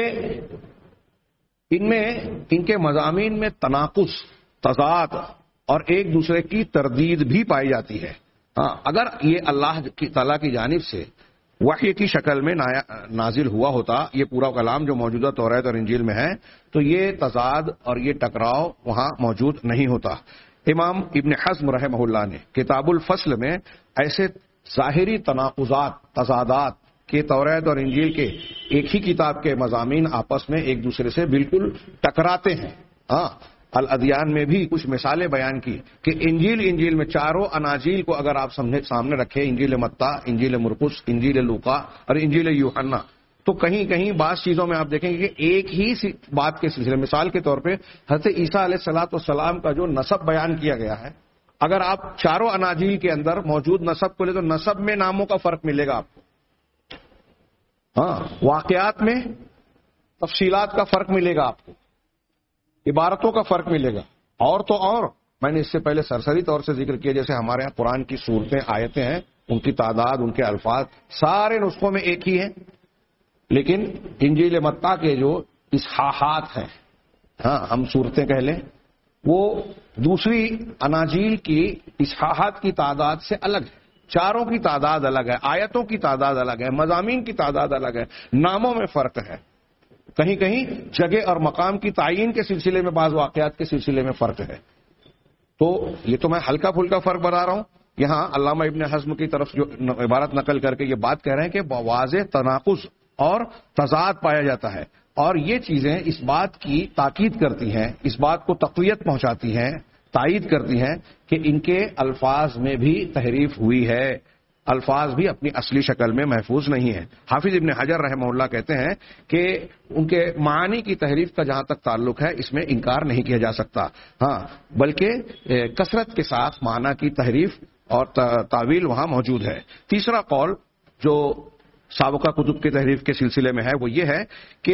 ان میں ان کے مضامین میں تناقض، تضاد اور ایک دوسرے کی تردید بھی پائی جاتی ہے۔ ہاں، اگر یہ اللہ کی تعالیٰ کی جانب سے وحی کی شکل میں نازل ہوا ہوتا یہ پورا کلام جو موجودہ توریت اور انجیل میں ہے، تو یہ تضاد اور یہ ٹکراؤ وہاں موجود نہیں ہوتا۔ امام ابن حزم رحمہ اللہ نے کتاب الفصل میں ایسے ظاہری تناقضات، تضادات کہ توریت اور انجیل کے ایک ہی کتاب کے مضامین آپس میں ایک دوسرے سے بالکل ٹکراتے ہیں۔ ہاں، الادیان میں بھی کچھ مثالیں بیان کی کہ انجیل انجیل میں چاروں اناجیل کو اگر آپ سامنے رکھیں، انجیل متی، انجیل مرقس، انجیل لوقا اور انجیل یوحنا، تو کہیں کہیں بعض چیزوں میں آپ دیکھیں گے کہ ایک ہی بات کے سلسلے، مثال کے طور پہ حضرت عیسیٰ علیہ الصلوۃ والسلام کا جو نسب بیان کیا گیا ہے، اگر آپ چاروں اناجیل کے اندر موجود نسب کو لے تو نسب میں ناموں کا فرق ملے گا آپ کو، ہاں، واقعات میں تفصیلات کا فرق ملے گا آپ کو، عبارتوں کا فرق ملے گا، اور تو اور میں نے اس سے پہلے سرسری طور سے ذکر کیا جیسے ہمارے یہاں قرآن کی صورتیں، آیتیں ہیں، ان کی تعداد، ان کے الفاظ سارے نسخوں میں ایک ہی ہیں، لیکن انجیل متی کے جو اصحاحات ہیں، ہاں ہم صورتیں کہہ لیں، وہ دوسری اناجیل کی اصحاحات کی تعداد سے الگ ہے، چاروں کی تعداد الگ ہے، آیتوں کی تعداد الگ ہے، مضامین کی تعداد الگ ہے، ناموں میں فرق ہے، کہیں کہیں جگہ اور مقام کی تعین کے سلسلے میں بعض واقعات کے سلسلے میں فرق ہے۔ تو یہ تو میں ہلکا پھلکا فرق بتا رہا ہوں، یہاں علامہ ابن حزم کی طرف جو عبارت نقل کر کے یہ بات کہہ رہے ہیں کہ واضح تناقض اور تضاد پایا جاتا ہے، اور یہ چیزیں اس بات کی تاکید کرتی ہیں، اس بات کو تقویت پہنچاتی ہیں، تائید کرتی ہیں کہ ان کے الفاظ میں بھی تحریف ہوئی ہے، الفاظ بھی اپنی اصلی شکل میں محفوظ نہیں ہیں۔ حافظ ابن حجر رحمہ اللہ کہتے ہیں کہ ان کے معانی کی تحریف کا جہاں تک تعلق ہے اس میں انکار نہیں کیا جا سکتا، ہاں بلکہ کثرت کے ساتھ معنی کی تحریف اور تعویل وہاں موجود ہے۔ تیسرا قول جو سابقہ کتب کی تحریف کے سلسلے میں ہے وہ یہ ہے کہ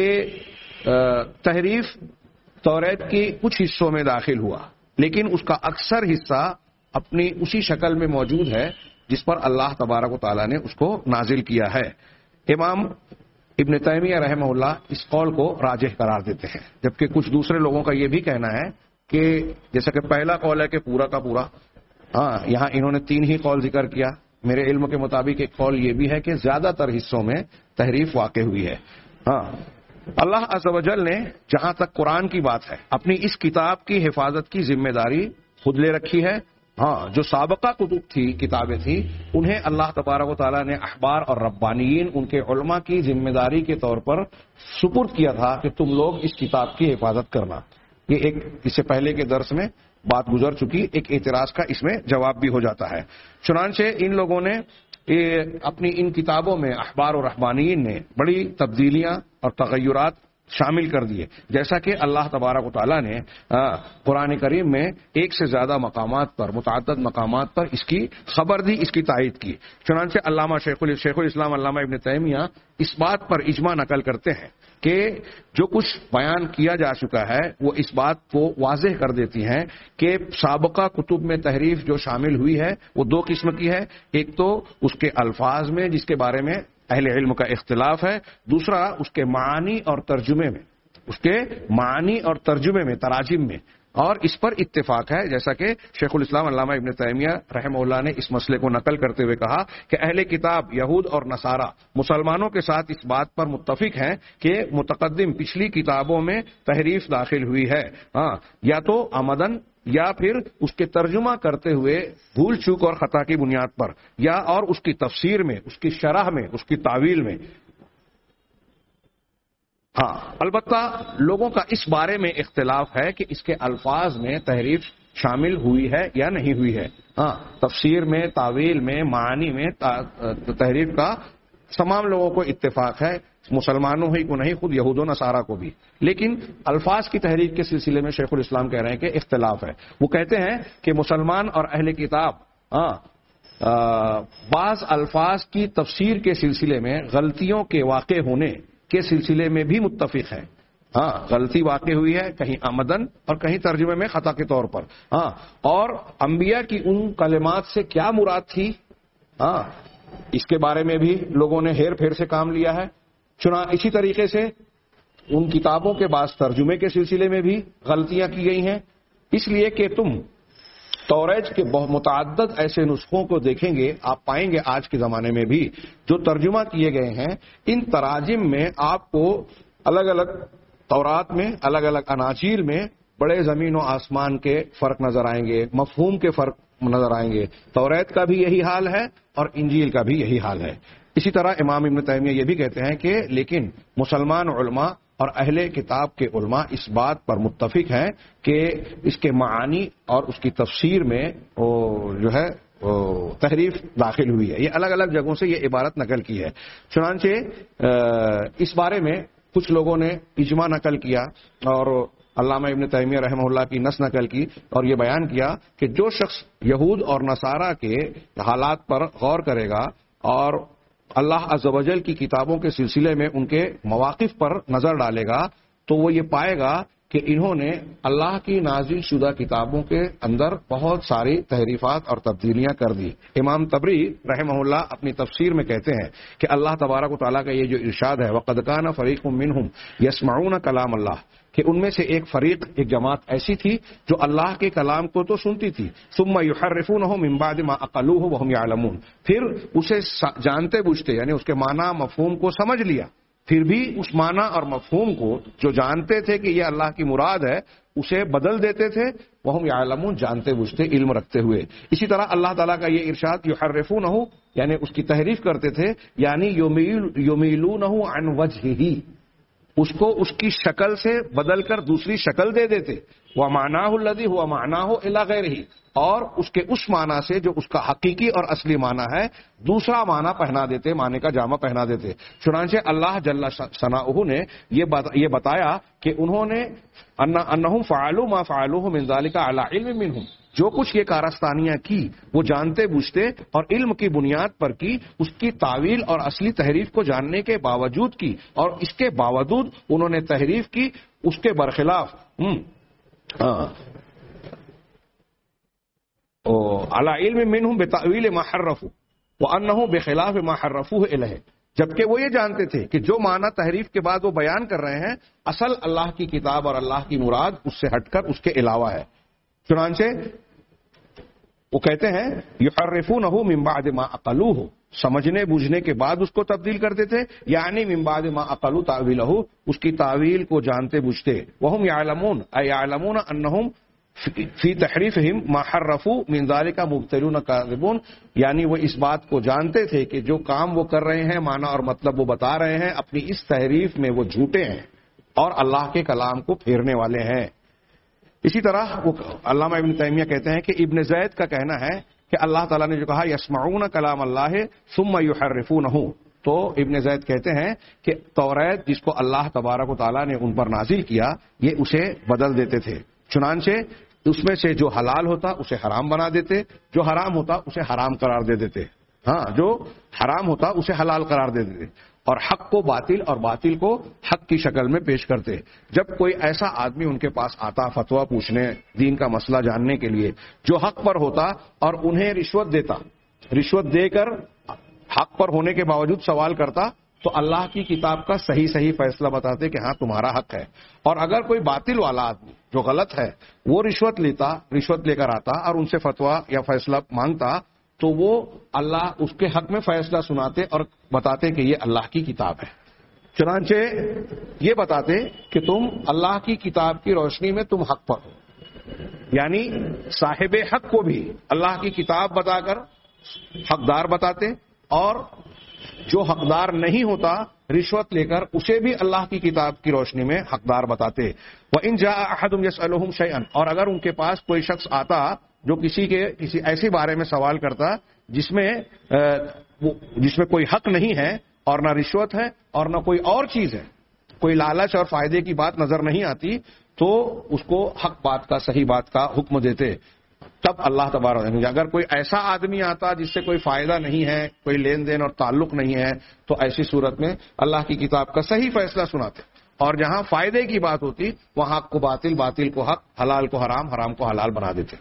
تحریف توریت کی کچھ حصوں میں داخل ہوا، لیکن اس کا اکثر حصہ اپنی اسی شکل میں موجود ہے جس پر اللہ تبارک و تعالیٰ نے اس کو نازل کیا ہے۔ امام ابن تیمیہ رحمہ اللہ اس قول کو راجح قرار دیتے ہیں، جبکہ کچھ دوسرے لوگوں کا یہ بھی کہنا ہے کہ جیسا کہ پہلا قول ہے کہ پورا کا پورا، ہاں یہاں انہوں نے تین ہی قول ذکر کیا، میرے علم کے مطابق ایک قول یہ بھی ہے کہ زیادہ تر حصوں میں تحریف واقع ہوئی ہے۔ ہاں، اللہ عز و جل نے جہاں تک قرآن کی بات ہے اپنی اس کتاب کی حفاظت کی ذمہ داری خود لے رکھی ہے۔ ہاں، جو سابقہ کتب تھی، کتابیں تھیں، انہیں اللہ تبارک و تعالیٰ نے احبار اور ربانیین، ان کے علماء کی ذمہ داری کے طور پر سپرد کیا تھا کہ تم لوگ اس کتاب کی حفاظت کرنا۔ یہ ایک اس سے پہلے کے درس میں بات گزر چکی، ایک اعتراض کا اس میں جواب بھی ہو جاتا ہے۔ چنانچہ ان لوگوں نے اپنی ان کتابوں میں، احبار و رہبانیین نے بڑی تبدیلیاں اور تغیرات شامل کر دیے، جیسا کہ اللہ تبارک و تعالیٰ نے قرآن کریم میں ایک سے زیادہ مقامات پر، متعدد مقامات پر اس کی خبر دی، اس کی تائید کی۔ چنانچہ علامہ شیخ شیخ الاسلام علامہ ابن تیمیہ اس بات پر اجماع نقل کرتے ہیں کہ جو کچھ بیان کیا جا چکا ہے وہ اس بات کو واضح کر دیتی ہیں کہ سابقہ کتب میں تحریف جو شامل ہوئی ہے وہ دو قسم کی ہے، ایک تو اس کے الفاظ میں جس کے بارے میں اہل علم کا اختلاف ہے، دوسرا اس کے معنی اور ترجمے میں، اس کے معنی اور ترجمے میں، تراجم میں، اور اس پر اتفاق ہے، جیسا کہ شیخ الاسلام علامہ ابن تیمیہ رحمہ اللہ نے اس مسئلے کو نقل کرتے ہوئے کہا کہ اہل کتاب یہود اور نصارہ مسلمانوں کے ساتھ اس بات پر متفق ہیں کہ متقدم پچھلی کتابوں میں تحریف داخل ہوئی ہے، ہاں یا تو آمدن یا پھر اس کے ترجمہ کرتے ہوئے بھول چوک اور خطا کی بنیاد پر، یا اور اس کی تفسیر میں، اس کی شرح میں، اس کی تعویل میں۔ ہاں البتہ لوگوں کا اس بارے میں اختلاف ہے کہ اس کے الفاظ میں تحریف شامل ہوئی ہے یا نہیں ہوئی ہے۔ ہاں تفسیر میں، تعویل میں، معنی میں تحریف کا تمام لوگوں کو اتفاق ہے، مسلمانوں ہی کو نہیں، خود یہود و نصارہ کو بھی۔ لیکن الفاظ کی تحریف کے سلسلے میں شیخ الاسلام کہہ رہے ہیں کہ اختلاف ہے۔ وہ کہتے ہیں کہ مسلمان اور اہل کتاب ہاں بعض الفاظ کی تفسیر کے سلسلے میں غلطیوں کے واقع ہونے کے سلسلے میں بھی متفق ہے۔ ہاں غلطی واقع ہوئی ہے کہیں آمدن اور کہیں ترجمے میں خطا کے طور پر، ہاں اور انبیاء کی ان کلمات سے کیا مراد تھی، ہاں اس کے بارے میں بھی لوگوں نے ہیر پھیر سے کام لیا ہے۔ چنا اسی طریقے سے ان کتابوں کے بعض ترجمے کے سلسلے میں بھی غلطیاں کی گئی ہیں، اس لیے کہ تم توریت کے بہت متعدد ایسے نسخوں کو دیکھیں گے، آپ پائیں گے آج کے زمانے میں بھی جو ترجمہ کیے گئے ہیں، ان تراجم میں آپ کو الگ الگ تورات میں، الگ الگ اناجیل میں بڑے زمین و آسمان کے فرق نظر آئیں گے، مفہوم کے فرق نظر آئیں گے۔ توریت کا بھی یہی حال ہے اور انجیل کا بھی یہی حال ہے۔ اسی طرح امام ابن تیمیہ یہ بھی کہتے ہیں کہ لیکن مسلمان علماء اور اہل کتاب کے علماء اس بات پر متفق ہیں کہ اس کے معانی اور اس کی تفسیر میں جو ہے تحریف داخل ہوئی ہے۔ یہ الگ الگ جگہوں سے یہ عبارت نقل کی ہے۔ چنانچہ اس بارے میں کچھ لوگوں نے اجماع نقل کیا اور علامہ ابن تیمیہ رحمہ اللہ کی نص نقل کی اور یہ بیان کیا کہ جو شخص یہود اور نصارہ کے حالات پر غور کرے گا اور اللہ عز و جل کی کتابوں کے سلسلے میں ان کے مواقف پر نظر ڈالے گا تو وہ یہ پائے گا کہ انہوں نے اللہ کی نازل شدہ کتابوں کے اندر بہت ساری تحریفات اور تبدیلیاں کر دی۔ امام طبری رحمہ اللہ اپنی تفسیر میں کہتے ہیں کہ اللہ تبارک و تعالیٰ کا یہ جو ارشاد ہے وَقَدْ كَانَ فَرِيقٌ مِّنْهُمْ يَسْمَعُونَ كَلَامَ اللَّهِ، کہ ان میں سے ایک فریق، ایک جماعت ایسی تھی جو اللہ کے کلام کو تو سنتی تھی، ثُمَّ يُحَرِّفُونَهُ مِن بَعْدِ مَا عَقَلُوهُ وَهُمْ يَعْلَمُونَ، پھر اسے جانتے بوجھتے یعنی اس کے معنی مفہوم کو سمجھ لیا، پھر بھی اس معنی اور مفہوم کو جو جانتے تھے کہ یہ اللہ کی مراد ہے اسے بدل دیتے تھے، وَهُمْ يَعْلَمُونَ، جانتے بوجھتے، علم رکھتے ہوئے۔ اسی طرح اللہ تعالیٰ کا یہ ارشاد يُحَرِّفُونَهُ یعنی اس کی تحریف کرتے تھے، یعنی يُمِيلُونَهُ عَنْ وَجْهِهِ، اس کو اس کی شکل سے بدل کر دوسری شکل دے دیتے، وَمَعْنَاهُ الَّذِي هُوَ مَعْنَاهُ إِلَى غَيْرِهِ، اور اس کے اس معنی سے جو اس کا حقیقی اور اصلی معنی ہے دوسرا معنی پہنا دیتے، معنی کا جامہ پہنا دیتے۔ چنانچہ اللہ جل ثناؤہ نے یہ بتایا کہ انہوں نے انہم فعلوا ما فعلوه من ذلك على علم منهم، جو کچھ یہ کارستانیاں کی وہ جانتے بوجھتے اور علم کی بنیاد پر کی، اس کی تعویل اور اصلی تحریف کو جاننے کے باوجود کی، اور اس کے باوجود انہوں نے تحریف کی اس کے برخلاف علی علم منہم بتأویل ما حرفوا وانہ بخلاف ما حرفوه الیہ، جبکہ وہ یہ جانتے تھے کہ جو معنی تحریف کے بعد وہ بیان کر رہے ہیں اصل اللہ کی کتاب اور اللہ کی مراد اس سے ہٹ کر اس کے علاوہ ہے۔ چنانچہ وہ کہتے ہیں یحرفونہ من بعد ما عقلوہ، سمجھنے بوجھنے کے بعد اس کو تبدیل کرتے تھے، یعنی من بعد ما عقلوا تعویلہ، اس کی تعویل کو جانتے بوجھتے، وہم یعلمون ای یعلمون انہم فی تحریفہم ما حرفوا من ذلک مبتلون کاذبون، یعنی وہ اس بات کو جانتے تھے کہ جو کام وہ کر رہے ہیں، معنی اور مطلب وہ بتا رہے ہیں، اپنی اس تحریف میں وہ جھوٹے ہیں اور اللہ کے کلام کو پھیرنے والے ہیں۔ اسی طرح علامہ ابن تیمیہ کہتے ہیں کہ ابن زید کا کہنا ہے کہ اللہ تعالیٰ نے جو کہا یسمعون کلام اللہ ثم یحرفونہ، تو ابن زید کہتے ہیں کہ توریت جس کو اللہ تبارک و تعالیٰ نے ان پر نازل کیا یہ اسے بدل دیتے تھے، چنانچہ اس میں سے جو حلال ہوتا اسے حرام بنا دیتے، جو حرام ہوتا اسے حرام قرار دے دیتے، ہاں جو حرام ہوتا اسے حلال قرار دے دیتے، اور حق کو باطل اور باطل کو حق کی شکل میں پیش کرتے۔ جب کوئی ایسا آدمی ان کے پاس آتا فتویٰ پوچھنے، دین کا مسئلہ جاننے کے لیے، جو حق پر ہوتا اور انہیں رشوت دیتا، رشوت دے کر حق پر ہونے کے باوجود سوال کرتا، تو اللہ کی کتاب کا صحیح صحیح فیصلہ بتاتے کہ ہاں تمہارا حق ہے۔ اور اگر کوئی باطل والا آدمی جو غلط ہے وہ رشوت لیتا، رشوت لے کر آتا اور ان سے فتویٰ یا فیصلہ مانگتا، تو وہ اللہ اس کے حق میں فیصلہ سناتے اور بتاتے کہ یہ اللہ کی کتاب ہے۔ چنانچہ یہ بتاتے کہ تم اللہ کی کتاب کی روشنی میں تم حق پر ہو، یعنی صاحب حق کو بھی اللہ کی کتاب بتا کر حقدار بتاتے، اور جو حقدار نہیں ہوتا رشوت لے کر اسے بھی اللہ کی کتاب کی روشنی میں حقدار بتاتے۔ وَإِن جَاءَ أَحَدٌ يَسْأَلُهُمْ شَيْئًا، اور اگر ان کے پاس کوئی شخص آتا جو کسی کے کسی ایسی بارے میں سوال کرتا جس میں جس میں کوئی حق نہیں ہے اور نہ رشوت ہے اور نہ کوئی اور چیز ہے، کوئی لالچ اور فائدے کی بات نظر نہیں آتی، تو اس کو حق بات کا صحیح بات کا حکم دیتے۔ تب اللہ تبارک، اگر کوئی ایسا آدمی آتا جس سے کوئی فائدہ نہیں ہے، کوئی لین دین اور تعلق نہیں ہے، تو ایسی صورت میں اللہ کی کتاب کا صحیح فیصلہ سناتے، اور جہاں فائدے کی بات ہوتی وہاں حق کو باطل، باطل کو حق، حلال کو حرام، حرام کو حلال بنا دیتے۔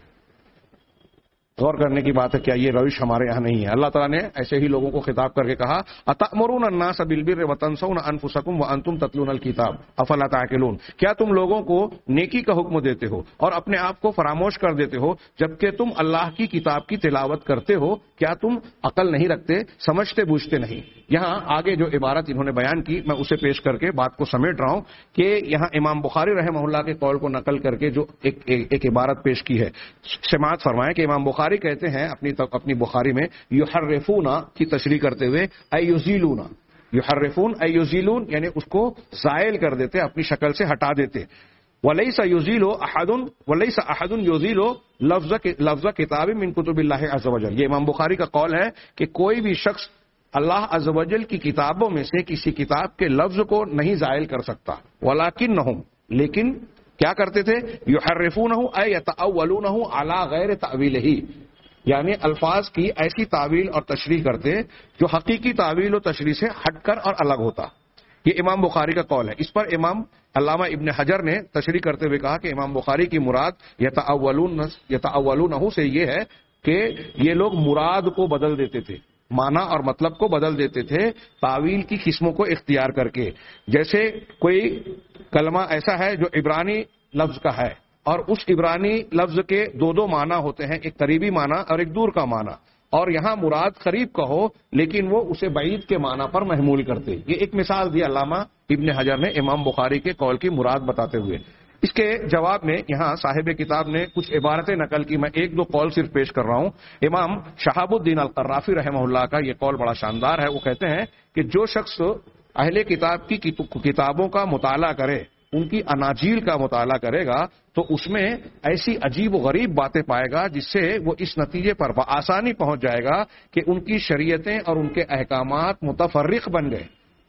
غور کرنے کی بات ہے، کیا یہ روش ہمارے یہاں نہیں ہے؟ اللہ تعالیٰ نے ایسے ہی لوگوں کو خطاب کر کے کہا اتأمرون الناس بالبر وتنسون انفسکم وانتم تتلون الکتاب افلا تعقلون، کیا تم لوگوں کو نیکی کا حکم دیتے ہو اور اپنے آپ کو فراموش کر دیتے ہو جبکہ تم اللہ کی کتاب کی تلاوت کرتے ہو؟ کیا تم عقل نہیں رکھتے، سمجھتے بوجھتے نہیں؟ یہاں آگے جو عبارت انہوں نے بیان کی میں اسے پیش کر کے بات کو سمیٹ رہا ہوں کہ یہاں امام بخاری رحمہ اللہ کے قول کو نقل کر کے جو ایک, ایک, ایک عبارت پیش کی ہے، سماعت فرمائیں کہ امام بخاری کہتے ہیں اپنی اپنی بخاری میں یحرفون کی تشریح کرتے ہوئے ای یزیلون، یحرفون ای یزیلون یعنی اس کو زائل کر دیتے، اپنی شکل سے ہٹا دیتے۔ ولیس یزیل احد ولیس احد یزیل لفظ لفظ کتاب من کتب اللہ عز وجل، یہ امام بخاری کا قول ہے کہ کوئی بھی شخص اللہ عز وجل کی کتابوں میں سے کسی کتاب کے لفظ کو نہیں زائل کر سکتا۔ ولکنہم، لیکن کیا کرتے تھے؟ یحرفونہ ای یتأولونہ علی غیر تأویلہ، یعنی الفاظ کی ایسی تعویل اور تشریح کرتے جو حقیقی تعویل و تشریح سے ہٹ کر اور الگ ہوتا۔ یہ امام بخاری کا قول ہے۔ اس پر امام علامہ ابن حجر نے تشریح کرتے ہوئے کہا کہ امام بخاری کی مراد یتأولون یتأولونہ سے یہ ہے کہ یہ لوگ مراد کو بدل دیتے تھے، معنی اور مطلب کو بدل دیتے تھے تعویل کی قسموں کو اختیار کر کے۔ جیسے کوئی کلمہ ایسا ہے جو عبرانی لفظ کا ہے اور اس عبرانی لفظ کے دو دو معنی ہوتے ہیں، ایک قریبی معنی اور ایک دور کا معنی، اور یہاں مراد قریب کا ہو لیکن وہ اسے بعید کے معنی پر محمول کرتے۔ یہ ایک مثال دی علامہ ابن حجر نے امام بخاری کے قول کی مراد بتاتے ہوئے۔ اس کے جواب میں یہاں صاحب کتاب نے کچھ عبارتیں نقل کی، میں ایک دو قول صرف پیش کر رہا ہوں۔ امام شہاب الدین القرافی رحمہ اللہ کا یہ قول بڑا شاندار ہے۔ وہ کہتے ہیں کہ جو شخص اہل کتاب کی کتابوں کا مطالعہ کرے، ان کی اناجیل کا مطالعہ کرے گا، تو اس میں ایسی عجیب و غریب باتیں پائے گا جس سے وہ اس نتیجے پر بآسانی پہنچ جائے گا کہ ان کی شریعتیں اور ان کے احکامات متفرق بن گئے۔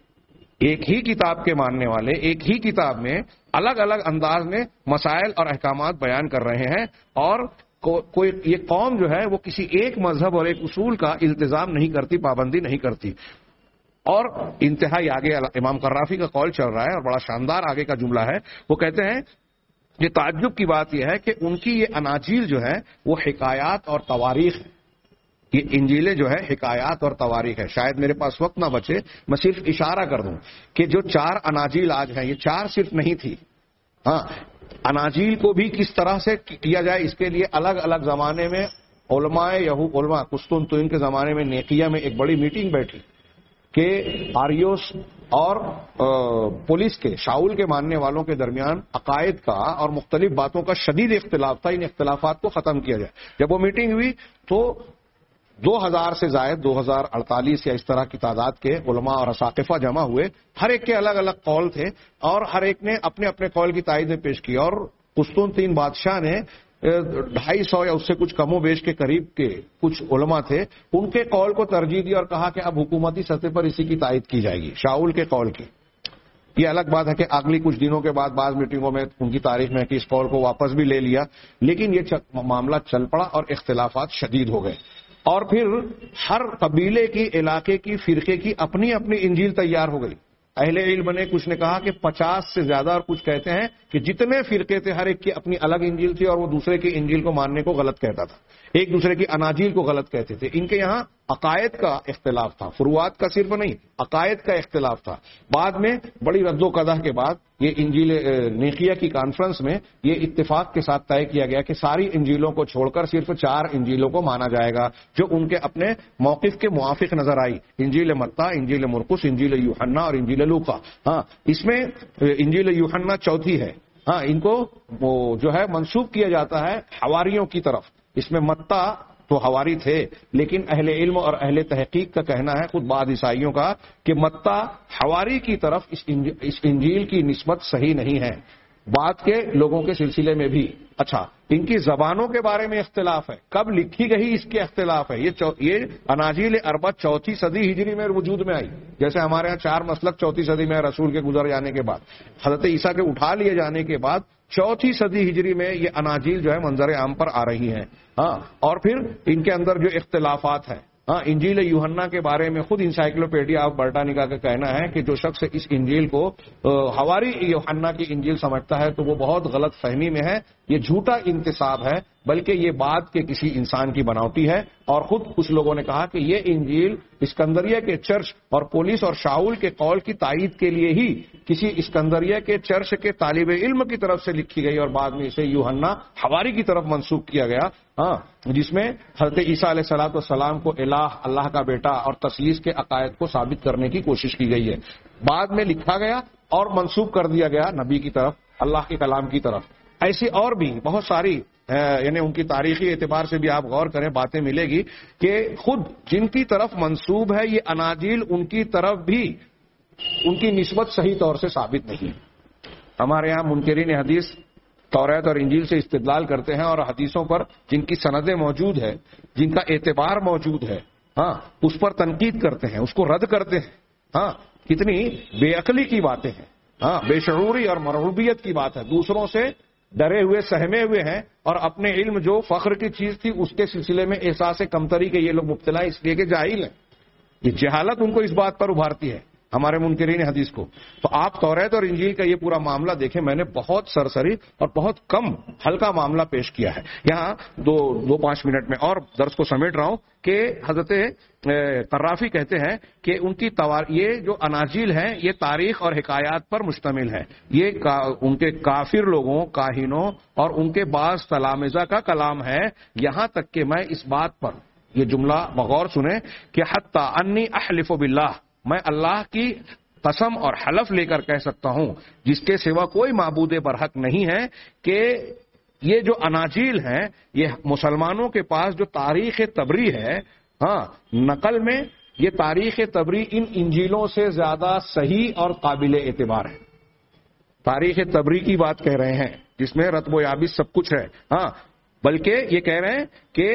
ایک ہی کتاب کے ماننے والے ایک ہی کتاب میں الگ الگ انداز میں مسائل اور احکامات بیان کر رہے ہیں، اور کو, کوئی یہ قوم جو ہے وہ کسی ایک مذہب اور ایک اصول کا التزام نہیں کرتی، پابندی نہیں کرتی۔ اور انتہائی آگے امام قرافی کا قول چل رہا ہے اور بڑا شاندار آگے کا جملہ ہے۔ وہ کہتے ہیں یہ تعجب کی بات یہ ہے کہ ان کی یہ اناجیل جو ہے وہ حکایات اور تواریخ ہے، یہ انجیلیں جو ہے حکایات اور تواریخ ہے۔ شاید میرے پاس وقت نہ بچے، میں صرف اشارہ کر دوں کہ جو چار اناجیل آج ہیں، یہ چار صرف نہیں تھی، ہاں اناجیل کو بھی کس طرح سے کیا جائے اس کے لیے الگ الگ زمانے میں علماء یہود علماء قسطنطین کے زمانے میں نیقیہ میں ایک بڑی میٹنگ بیٹھی کہ آریوس اور پولیس کے شاول کے ماننے والوں کے درمیان عقائد کا اور مختلف باتوں کا شدید اختلاف تھا، ان اختلافات کو ختم کیا جائے۔ جب وہ میٹنگ ہوئی تو دو ہزار سے زائد دو ہزار اڑتالیس یا اس طرح کی تعداد کے علماء اور اساقفہ جمع ہوئے، ہر ایک کے الگ الگ قول تھے اور ہر ایک نے اپنے اپنے قول کی تائید پیش کی، اور قسطنطین بادشاہ نے ڈھائی سو یا اس سے کچھ کم و بیش کے قریب کے کچھ علماء تھے، ان کے قول کو ترجیح دی اور کہا کہ اب حکومتی سطح پر اسی کی تائید کی جائے گی، شاؤل کے قول کی۔ یہ الگ بات ہے کہ اگلی کچھ دنوں کے بعد بعض میٹنگوں میں ان کی تاریخ میں کہ اس قول کو واپس بھی لے لیا، لیکن یہ معاملہ چل پڑا اور اختلافات شدید ہو گئے، اور پھر ہر قبیلے کی، علاقے کی، فرقے کی اپنی اپنی انجیل تیار ہو گئی۔ اہل علم نے کچھ نے کہا کہ پچاس سے زیادہ، اور کچھ کہتے ہیں کہ جتنے فرقے تھے ہر ایک کی اپنی الگ انجیل تھی، اور وہ دوسرے کی انجیل کو ماننے کو غلط کہتا تھا، ایک دوسرے کی اناجیل کو غلط کہتے تھے۔ ان کے یہاں عقائد کا اختلاف تھا، فروعات کا صرف نہیں، عقائد کا اختلاف تھا۔ بعد میں بڑی رد و قدح کے بعد یہ انجیل نیقیہ کی کانفرنس میں یہ اتفاق کے ساتھ طے کیا گیا کہ ساری انجیلوں کو چھوڑ کر صرف چار انجیلوں کو مانا جائے گا جو ان کے اپنے موقف کے موافق نظر آئی، انجیل متی، انجیل مرقس، انجیل یوحنا اور انجیل لوقا۔ ہاں، اس میں انجیل یوحنا چوتھی ہے۔ ہاں، ان کو وہ جو ہے منسوب کیا جاتا ہے حواریوں کی طرف۔ اس میں متی تو حواری تھے، لیکن اہل علم اور اہل تحقیق کا کہنا ہے، خود بعض عیسائیوں کا، کہ متی حواری کی طرف اس انجیل کی نسبت صحیح نہیں ہے، بعد کے لوگوں کے سلسلے میں بھی۔ اچھا، ان کی زبانوں کے بارے میں اختلاف ہے، کب لکھی گئی اس کے اختلاف ہے۔ یہ چو... یہ اناجیل اربع چوتھی صدی ہجری میں وجود میں آئی، جیسے ہمارے ہاں چار مسلک چوتھی صدی میں رسول کے گزر جانے کے بعد، حضرت عیسیٰ کے اٹھا لیے جانے کے بعد چوتھی صدی ہجری میں یہ اناجیل جو ہے منظر عام پر آ رہی ہیں۔ ہاں، اور پھر ان کے اندر جو اختلافات ہیں، ہاں، انجیل یوحنا کے بارے میں خود انسائکلوپیڈیا آف برٹانیکا کا کہنا ہے کہ جو شخص اس انجیل کو حواری یوحنا کی انجیل سمجھتا ہے تو وہ بہت غلط فہمی میں ہے، یہ جھوٹا انتساب ہے، بلکہ یہ بعد کے کسی انسان کی بناوٹی ہے۔ اور خود کچھ لوگوں نے کہا کہ یہ انجیل اسکندریہ کے چرچ اور پولیس اور شاؤل کے قول کی تائید کے لیے ہی کسی اسکندریہ کے چرچ کے طالب علم کی طرف سے لکھی گئی، اور بعد میں اسے یوحنا حواری کی طرف منسوخ کیا گیا، ہاں، جس میں حضرت عیسیٰ علیہ الصلوۃ والسلام کو الہ، اللہ کا بیٹا اور تثلیث کے عقائد کو ثابت کرنے کی کوشش کی گئی ہے۔ بعد میں لکھا گیا اور منسوخ کر دیا گیا نبی کی طرف، اللہ کے کلام کی طرف۔ ایسی اور بھی بہت ساری یعنی ان کی تاریخی اعتبار سے بھی آپ غور کریں، باتیں ملے گی کہ خود جن کی طرف منسوب ہے یہ اناجیل، ان کی طرف بھی ان کی نسبت صحیح طور سے ثابت نہیں ہے۔ ہمارے یہاں منکرین حدیث توریت اور انجیل سے استدلال کرتے ہیں، اور حدیثوں پر جن کی سندیں موجود ہے، جن کا اعتبار موجود ہے، ہاں، اس پر تنقید کرتے ہیں، اس کو رد کرتے ہیں۔ ہاں، کتنی بے عقلی کی باتیں ہیں، ہاں، بے شعوری اور مرغوبیت کی بات ہے۔ دوسروں سے ڈرے ہوئے، سہمے ہوئے ہیں، اور اپنے علم جو فخر کی چیز تھی اس کے سلسلے میں احساس کمتری کے یہ لوگ مبتلا ہیں، اس لیے کہ جاہل ہیں۔ یہ جہالت ان کو اس بات پر ابھارتی ہے، ہمارے منکرین حدیث کو۔ تو آپ توریت اور انجیل کا یہ پورا معاملہ دیکھیں، میں نے بہت سرسری اور بہت کم ہلکا معاملہ پیش کیا ہے۔ یہاں دو دو پانچ منٹ میں اور درس کو سمیٹ رہا ہوں کہ حضرت قرافی کہتے ہیں کہ ان کی توار یہ جو اناجیل ہیں یہ تاریخ اور حکایات پر مشتمل ہے، یہ ان کے کافر لوگوں، کاہنوں اور ان کے بعض تلامذہ کا کلام ہے، یہاں تک کہ میں اس بات پر، یہ جملہ بغور سنیں، کہ حتی انی احلف باللہ، میں اللہ کی قسم اور حلف لے کر کہہ سکتا ہوں جس کے سوا کوئی معبود برحق نہیں ہے، کہ یہ جو اناجیل ہیں یہ مسلمانوں کے پاس جو تاریخ تبری ہے، ہاں، نقل میں یہ تاریخ تبری ان انجیلوں سے زیادہ صحیح اور قابل اعتبار ہے۔ تاریخ تبری کی بات کہہ رہے ہیں جس میں رتب و یابس سب کچھ ہے، ہاں، بلکہ یہ کہہ رہے ہیں کہ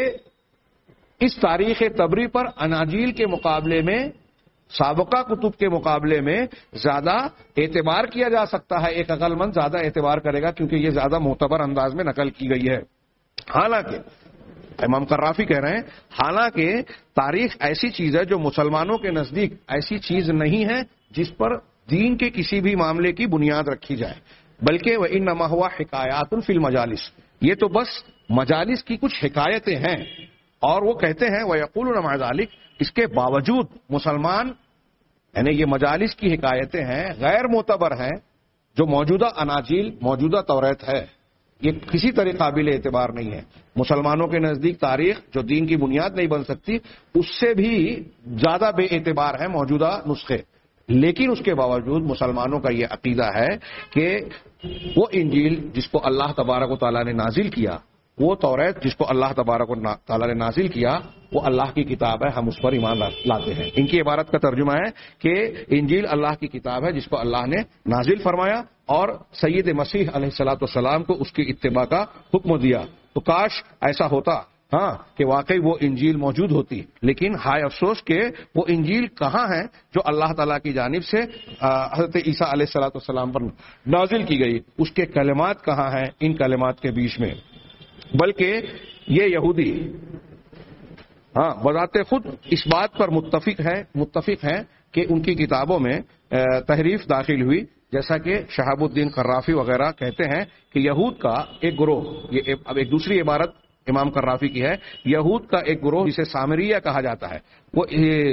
اس تاریخ تبری پر اناجیل کے مقابلے میں، سابقہ کتب کے مقابلے میں زیادہ اعتبار کیا جا سکتا ہے، ایک عقل مند زیادہ اعتبار کرے گا کیونکہ یہ زیادہ معتبر انداز میں نقل کی گئی ہے۔ حالانکہ امام قرافی کہہ رہے ہیں، حالانکہ تاریخ ایسی چیز ہے جو مسلمانوں کے نزدیک ایسی چیز نہیں ہے جس پر دین کے کسی بھی معاملے کی بنیاد رکھی جائے، بلکہ وَإِنَّمَا هُوَ حِكَایَاتٌ فِی الْمَجَالِسِ، یہ تو بس مجالس کی کچھ حکایتیں ہیں۔ اور وہ کہتے ہیں وَيَقُولُونَ مَعَ ذَلِكَ، اس کے باوجود مسلمان، یعنی یہ مجالس کی حکایتیں ہیں، غیر معتبر ہیں، جو موجودہ اناجیل، موجودہ توریت ہے، یہ کسی طرح قابل اعتبار نہیں ہے۔ مسلمانوں کے نزدیک تاریخ جو دین کی بنیاد نہیں بن سکتی، اس سے بھی زیادہ بے اعتبار ہے موجودہ نسخے، لیکن اس کے باوجود مسلمانوں کا یہ عقیدہ ہے کہ وہ انجیل جس کو اللہ تبارک و تعالیٰ نے نازل کیا، وہ توریت جس کو اللہ تبارک و تعالیٰ نے نازل کیا، وہ اللہ کی کتاب ہے، ہم اس پر ایمان لاتے ہیں۔ ان کی عبارت کا ترجمہ ہے کہ انجیل اللہ کی کتاب ہے جس کو اللہ نے نازل فرمایا، اور سید مسیح علیہ الصلوۃ والسلام کو اس کی اتباع کا حکم دیا. تو کاش ایسا ہوتا ہاں کہ واقعی وہ انجیل موجود ہوتی، لیکن ہائے افسوس کہ وہ انجیل کہاں ہے جو اللہ تعالیٰ کی جانب سے حضرت عیسیٰ علیہ الصلوۃ والسلام پر نازل کی گئی، اس کے کلمات کہاں ہیں ان کلمات کے بیچ میں. بلکہ یہ یہودی ہاں بذات خود اس بات پر متفق ہے متفق ہیں کہ ان کی کتابوں میں تحریف داخل ہوئی، جیسا کہ شہاب الدین قرافی وغیرہ کہتے ہیں کہ یہود کا ایک گروہ، یہ اب ایک دوسری عبارت امام قرافی کی ہے، یہود کا ایک گروہ جسے سامریہ کہا جاتا ہے، وہ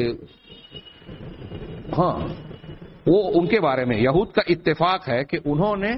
ہاں وہ ان کے بارے میں یہود کا اتفاق ہے کہ انہوں نے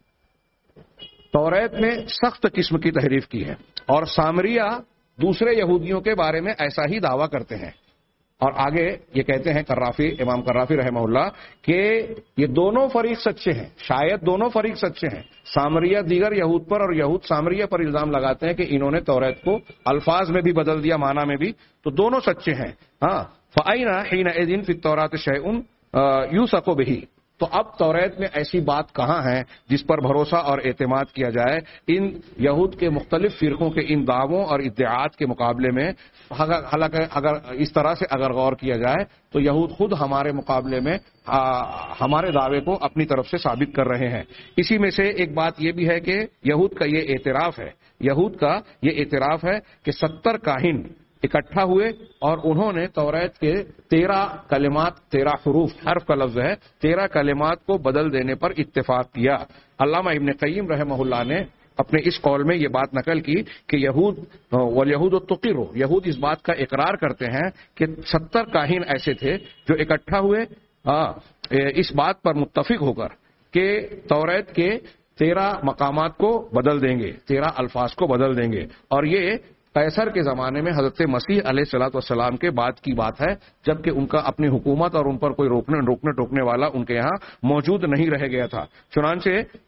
توریت میں سخت قسم کی تحریف کی ہے، اور سامریہ دوسرے یہودیوں کے بارے میں ایسا ہی دعویٰ کرتے ہیں. اور آگے یہ کہتے ہیں قرافی امام قرافی رحمہ اللہ کہ یہ دونوں فریق سچے ہیں، شاید دونوں فریق سچے ہیں. سامریہ دیگر یہود پر اور یہود سامریہ پر الزام لگاتے ہیں کہ انہوں نے توریت کو الفاظ میں بھی بدل دیا، معنی میں بھی، تو دونوں سچے ہیں. ہاں فَأَيْنَ حِينَئِذٍ فِي التَّوْرَاةِ شَيْءٌ يُوثَقُ بِهِ. تو اب توریت میں ایسی بات کہاں ہے جس پر بھروسہ اور اعتماد کیا جائے ان یہود کے مختلف فرقوں کے ان دعووں اور ادعاءات کے مقابلے میں. حالانکہ اگر اس طرح سے اگر غور کیا جائے تو یہود خود ہمارے مقابلے میں ہمارے دعوے کو اپنی طرف سے ثابت کر رہے ہیں. اسی میں سے ایک بات یہ بھی ہے کہ یہود کا یہ اعتراف ہے یہود کا یہ اعتراف ہے کہ ستر کاہن اکٹھا ہوئے اور انہوں نے توریت کے تیرہ کلمات، تیرہ حروف، حرف کا لفظ ہے، تیرہ کلمات کو بدل دینے پر اتفاق کیا. علامہ ابن قیم رحمہ اللہ نے اپنے اس قول میں یہ بات نقل کی کہ یہود والیہود تقر، یہود اس بات کا اقرار کرتے ہیں کہ ستر کاہن ایسے تھے جو اکٹھا ہوئے اس بات پر متفق ہو کر کہ توریت کے تیرہ مقامات کو بدل دیں گے، تیرہ الفاظ کو بدل دیں گے. اور یہ قیصر کے زمانے میں حضرت مسیح علیہ الصلوۃ والسلام کے بعد کی بات ہے، جبکہ ان کا اپنی حکومت اور ان پر کوئی روکنے روکنے ٹوکنے والا ان کے یہاں موجود نہیں رہ گیا تھا. چنانچہ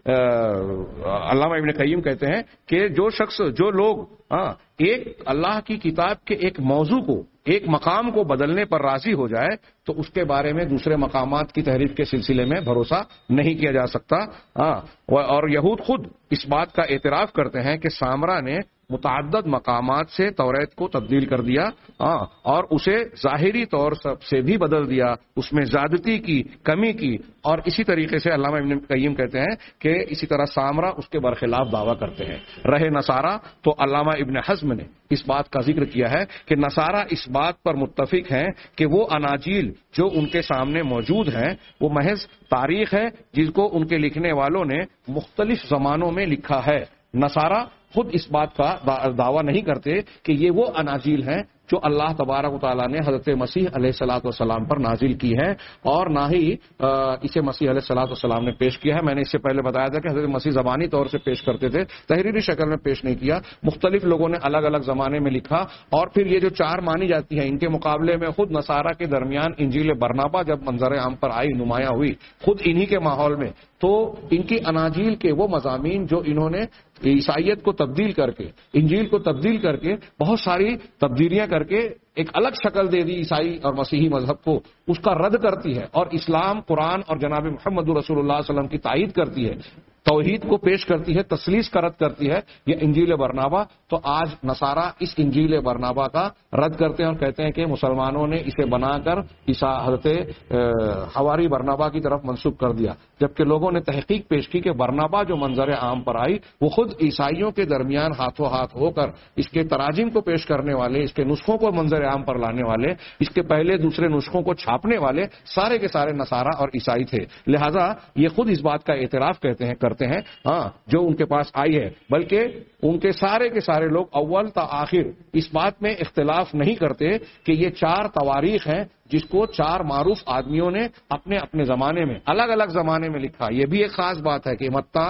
علامہ ابن قیم کہتے ہیں کہ جو شخص جو لوگ ایک اللہ کی کتاب کے ایک موضوع کو، ایک مقام کو بدلنے پر راضی ہو جائے تو اس کے بارے میں دوسرے مقامات کی تحریف کے سلسلے میں بھروسہ نہیں کیا جا سکتا. ہاں اور یہود خود اس بات کا اعتراف کرتے ہیں کہ سامرا نے متعدد مقامات سے توریت کو تبدیل کر دیا اور اسے ظاہری طور سے بھی بدل دیا، اس میں زیادتی کی، کمی کی. اور اسی طریقے سے علامہ ابن قیم کہتے ہیں کہ اسی طرح سامرا اس کے برخلاف دعویٰ کرتے ہیں. رہے نصارہ تو علامہ ابن حزم نے اس بات کا ذکر کیا ہے کہ نصارہ اس بات پر متفق ہیں کہ وہ اناجیل جو ان کے سامنے موجود ہیں وہ محض تاریخ ہے جس کو ان کے لکھنے والوں نے مختلف زمانوں میں لکھا ہے. نصارہ خود اس بات کا دعویٰ نہیں کرتے کہ یہ وہ اناجیل ہیں جو اللہ تبارک و تعالیٰ نے حضرت مسیح علیہ الصلوۃ والسلام پر نازل کی ہے، اور نہ ہی اسے مسیح علیہ الصلوۃ والسلام نے پیش کیا ہے. میں نے اس سے پہلے بتایا تھا کہ حضرت مسیح زبانی طور سے پیش کرتے تھے، تحریری شکل میں پیش نہیں کیا. مختلف لوگوں نے الگ الگ زمانے میں لکھا. اور پھر یہ جو چار مانی جاتی ہیں ان کے مقابلے میں خود نصارہ کے درمیان انجیل برنابا جب منظر عام پر آئی، نمایاں ہوئی خود انہی کے ماحول میں، تو ان کی اناجیل کے وہ مضامین جو انہوں نے عیسائیت کو تبدیل کر کے، انجیل کو تبدیل کر کے، بہت ساری تبدیلیاں کر کے ایک الگ شکل دے دی عیسائی اور مسیحی مذہب کو، اس کا رد کرتی ہے اور اسلام، قرآن اور جناب محمد رسول اللہ صلی اللہ علیہ وسلم کی تائید کرتی ہے، توحید کو پیش کرتی ہے، تثلیث کا رد کرتی ہے یہ انجیل برنابا. تو آج نصارہ اس انجیل برنابا کا رد کرتے ہیں اور کہتے ہیں کہ مسلمانوں نے اسے بنا کر حضرت حواری برنابا کی طرف منسوب کر دیا، جبکہ لوگوں نے تحقیق پیش کی کہ برنابا جو منظر عام پر آئی وہ خود عیسائیوں کے درمیان ہاتھوں ہاتھ ہو کر اس کے تراجم کو پیش کرنے والے، اس کے نسخوں کو منظر عام پر لانے والے، اس کے پہلے دوسرے نسخوں کو چھاپنے والے سارے کے سارے نصارہ اور عیسائی تھے. لہذا یہ خود اس بات کا اعتراف کہتے ہیں کرتے ہیں ہاں جو ان کے پاس آئی ہے، بلکہ ان کے سارے کے سارے لوگ اول تا آخر اس بات میں اختلاف نہیں کرتے کہ یہ چار تواریخ ہیں جس کو چار معروف آدمیوں نے اپنے اپنے زمانے میں الگ الگ زمانے میں لکھا. یہ بھی ایک خاص بات ہے کہ متی،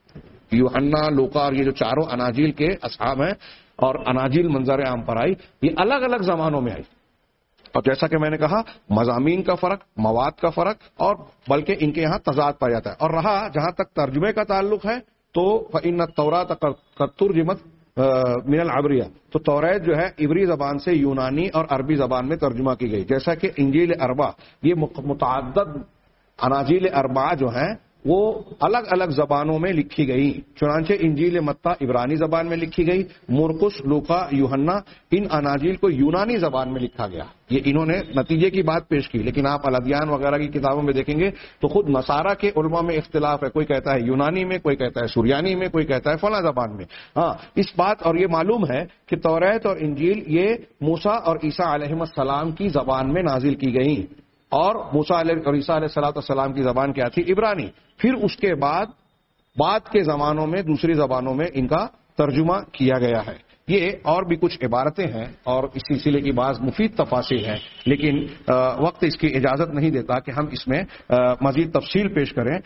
یوحنا، لوقا اور یہ جو چاروں اناجیل کے اصحاب ہیں اور اناجیل منظر عام پر آئی، یہ الگ الگ زمانوں میں آئی. اور جیسا کہ میں نے کہا مضامین کا فرق، مواد کا فرق، اور بلکہ ان کے یہاں تضاد پایا جاتا ہے. اور رہا جہاں تک ترجمے کا تعلق ہے تو فإن التوراۃ قد ترجمت من العبریہ، تو توریت جو ہے عبری زبان سے یونانی اور عربی زبان میں ترجمہ کی گئی. جیسا کہ انجیل اربع، یہ متعدد اناجیل اربعہ جو ہیں وہ الگ الگ زبانوں میں لکھی گئی. چنانچہ انجیل متی عبرانی زبان میں لکھی گئی، مرقس، لوقا، یوحنا، ان اناجیل کو یونانی زبان میں لکھا گیا. یہ انہوں نے نتیجے کی بات پیش کی. لیکن آپ الادیان وغیرہ کی کتابوں میں دیکھیں گے تو خود نصارہ کے علماء میں اختلاف ہے. کوئی کہتا ہے یونانی میں، کوئی کہتا ہے سریانی میں، کوئی کہتا ہے فلاں زبان میں. ہاں اس بات اور یہ معلوم ہے کہ توریت اور انجیل یہ موسیٰ اور عیسیٰ علیہ السلام کی زبان میں نازل کی گئی. اور موسیٰ علیہ اور عیسیٰ علیہ الصلوۃ والسلام کی زبان کیا تھی؟ عبرانی. پھر اس کے بعد بعد کے زمانوں میں دوسری زبانوں میں ان کا ترجمہ کیا گیا ہے. یہ اور بھی کچھ عبارتیں ہیں اور اس سلسلے کی بعض مفید تفاصیل ہیں، لیکن وقت اس کی اجازت نہیں دیتا کہ ہم اس میں مزید تفصیل پیش کریں.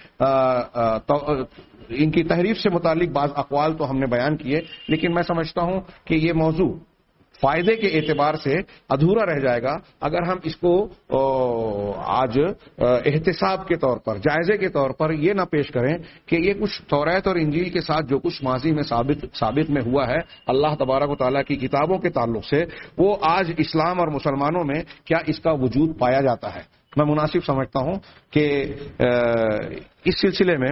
ان کی تحریف سے متعلق بعض اقوال تو ہم نے بیان کیے، لیکن میں سمجھتا ہوں کہ یہ موضوع فائدے کے اعتبار سے ادھورا رہ جائے گا اگر ہم اس کو آج احتساب کے طور پر، جائزے کے طور پر یہ نہ پیش کریں کہ یہ کچھ توریت اور انجیل کے ساتھ جو کچھ ماضی میں ثابت ثابت میں ہوا ہے اللہ تبارک و تعالیٰ کی کتابوں کے تعلق سے، وہ آج اسلام اور مسلمانوں میں کیا اس کا وجود پایا جاتا ہے. میں مناسب سمجھتا ہوں کہ اس سلسلے میں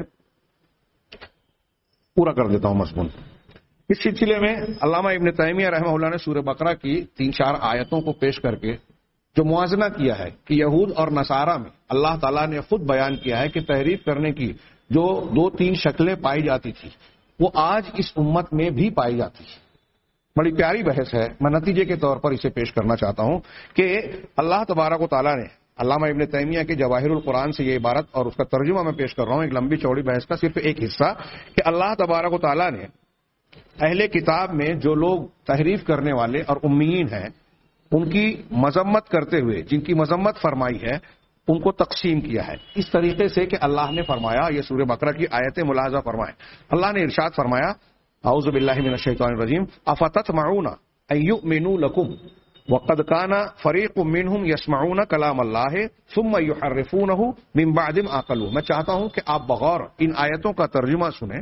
پورا کر دیتا ہوں مضمون. اس سلسلے میں علامہ ابن تیمیہ رحمہ اللہ نے سورہ بقرہ کی تین چار آیتوں کو پیش کر کے جو موازنہ کیا ہے کہ یہود اور نصارہ میں اللہ تعالیٰ نے خود بیان کیا ہے کہ تحریف کرنے کی جو دو تین شکلیں پائی جاتی تھی وہ آج اس امت میں بھی پائی جاتی ہے. بڑی پیاری بحث ہے. میں نتیجے کے طور پر اسے پیش کرنا چاہتا ہوں کہ اللہ تبارک و تعالیٰ نے علامہ ابن تیمیہ کے جواہر القرآن سے یہ عبارت اور اس کا ترجمہ میں پیش کر رہا ہوں، ایک لمبی چوڑی بحث کا صرف ایک حصہ، کہ اللہ تبارک و تعالیٰ نے اہل کتاب میں جو لوگ تحریف کرنے والے اور امیین ہیں ان کی مذمت کرتے ہوئے، جن کی مذمت فرمائی ہے، ان کو تقسیم کیا ہے اس طریقے سے کہ اللہ نے فرمایا، یہ سورہ بقرہ کی آیتیں ملاحظہ فرمائیں. اللہ نے ارشاد فرمایا، اعوذ باللہ من الشیطان الرجیم، افتطمعون ان یؤمنوا لکم وقد کان فریق منہم یسمعون کلام اللہ ثم یحرفونہ من بعد ما عقلوہ. میں چاہتا ہوں کہ آپ بغور ان آیتوں کا ترجمہ سنیں.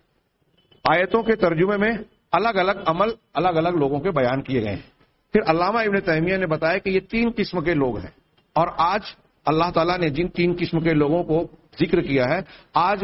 آیتوں کے ترجمے میں الگ الگ عمل الگ الگ لوگوں کے بیان کیے گئے ہیں. پھر علامہ ابن تیمیہ نے بتایا کہ یہ تین قسم کے لوگ ہیں، اور آج اللہ تعالیٰ نے جن تین قسم کے لوگوں کو ذکر کیا ہے، آج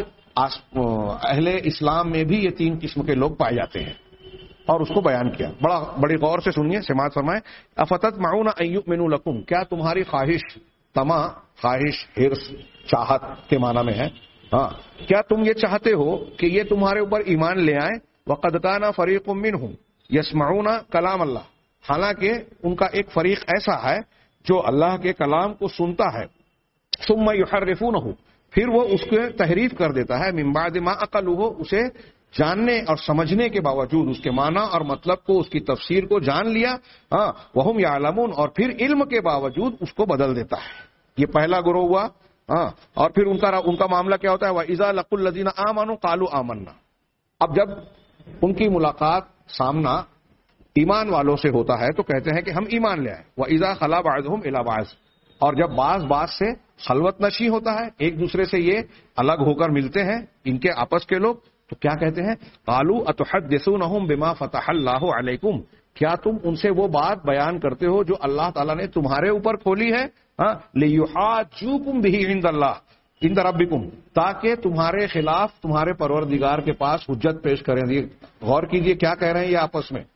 اہل اسلام میں بھی یہ تین قسم کے لوگ پائے جاتے ہیں اور اس کو بیان کیا. بڑا بڑی غور سے سنیے، سماعت فرمائیں. افتطمعون ان یؤمنوا لکم، کیا تمہاری خواہش، طمع، خواہش، حرص، چاہت کے معنی میں ہے، ہاں کیا تم یہ چاہتے ہو کہ یہ تمہارے اوپر ایمان لے آئیں؟ وقد کان فریق منہم یسمعون کلام اللہ، حالانکہ ان کا ایک فریق ایسا ہے جو اللہ کے کلام کو سنتا ہے، ثم یحرفونہ، پھر وہ اس کے تحریف کر دیتا ہے، من بعد ما عقلوہ، اسے جاننے اور سمجھنے کے باوجود، اس کے معنی اور مطلب کو، اس کی تفسیر کو جان لیا، ہاں وہم یعلمون، اور پھر علم کے باوجود اس کو بدل دیتا ہے. یہ پہلا گروہ ہوا. ہاں اور پھر ان کا ان کا معاملہ کیا ہوتا ہے؟ وَإِذَا لَقُوا الَّذِينَ آمَنُوا قَالُوا آمَنَّا. اب جب ان کی ملاقات سامنا ایمان والوں سے ہوتا ہے تو کہتے ہیں کہ ہم ایمان لے آئے. وَإِذَا خَلَا بَعْضُهُمْ إِلَىٰ بَعْضٍ، اور جب بعض بعض سے خلوت نشی ہوتا ہے، ایک دوسرے سے یہ الگ ہو کر ملتے ہیں ان کے آپس کے لوگ، تو کیا کہتے ہیں؟ قَالُوا أَتُحَدِّثُونَهُم بِمَا فَتَحَ اللَّهُ عَلَيْكُمْ، کیا تم ان سے وہ بات بیان کرتے ہو جو اللہ تعالیٰ نے تمہارے اوپر کھولی ہے؟ ہاں لِيُحَاجُّوكُم بِهِ عِندَ اللَّهِ عِندَ رَبِّكُمْ، تاکہ تمہارے خلاف تمہارے پروردگار کے پاس حجت پیش کریں. غور کیجئے کیا کہہ رہے ہیں یہ آپس میں.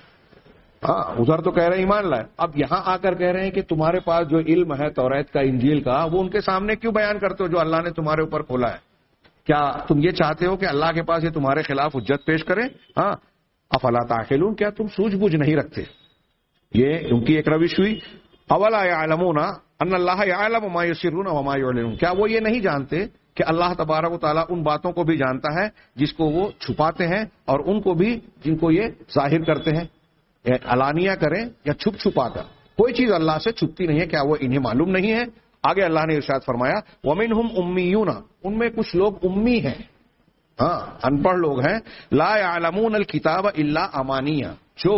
ہاں ادھر تو کہہ رہے ہیں ایمان لائے، اب یہاں آ کر کہہ رہے ہیں کہ تمہارے پاس جو علم ہے توریت کا، انجیل کا، وہ ان کے سامنے کیوں بیان کرتے ہو جو اللہ نے تمہارے اوپر کھولا ہے؟ کیا تم یہ چاہتے ہو کہ اللہ کے پاس یہ تمہارے خلاف حجت پیش کرے؟ ہاں افلا تعقلون، کیا تم سوجھ بوجھ نہیں رکھتے؟ یہ ان کی ایک روش ہوئی. اولا یعلمون ان اللہ یعلم ما یسرون وما یعلنون، کیا وہ یہ نہیں جانتے کہ اللہ تبارک و تعالیٰ ان باتوں کو بھی جانتا ہے جس کو وہ چھپاتے ہیں، اور ان کو بھی جن کو یہ ظاہر کرتے ہیں، علانیہ کریں یا چھپ چھپا کر. کوئی چیز اللہ سے چھپتی نہیں ہے، کیا وہ انہیں معلوم نہیں ہے؟ آگے اللہ نے ارشاد فرمایا وَمِنْهُمْ أُمِّيُّونَ، ان میں کچھ لوگ امی ہیں، ہاں ان پڑھ لوگ ہیں. لا يعلمون الكتاب الا امانیہ، جو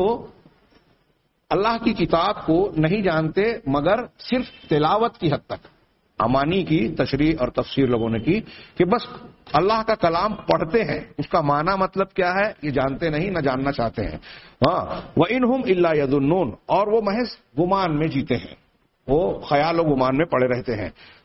اللہ کی کتاب کو نہیں جانتے مگر صرف تلاوت کی حد تک. امانی کی تشریح اور تفسیر لوگوں نے کی کہ بس اللہ کا کلام پڑھتے ہیں، اس کا معنی مطلب کیا ہے یہ جانتے نہیں، نہ جاننا چاہتے ہیں. ہاں وَإِنْهُمْ إِلَّا يَظُنُّونَ، اور وہ محض گمان میں جیتے ہیں، وہ خیال و گمان میں پڑے رہتے ہیں.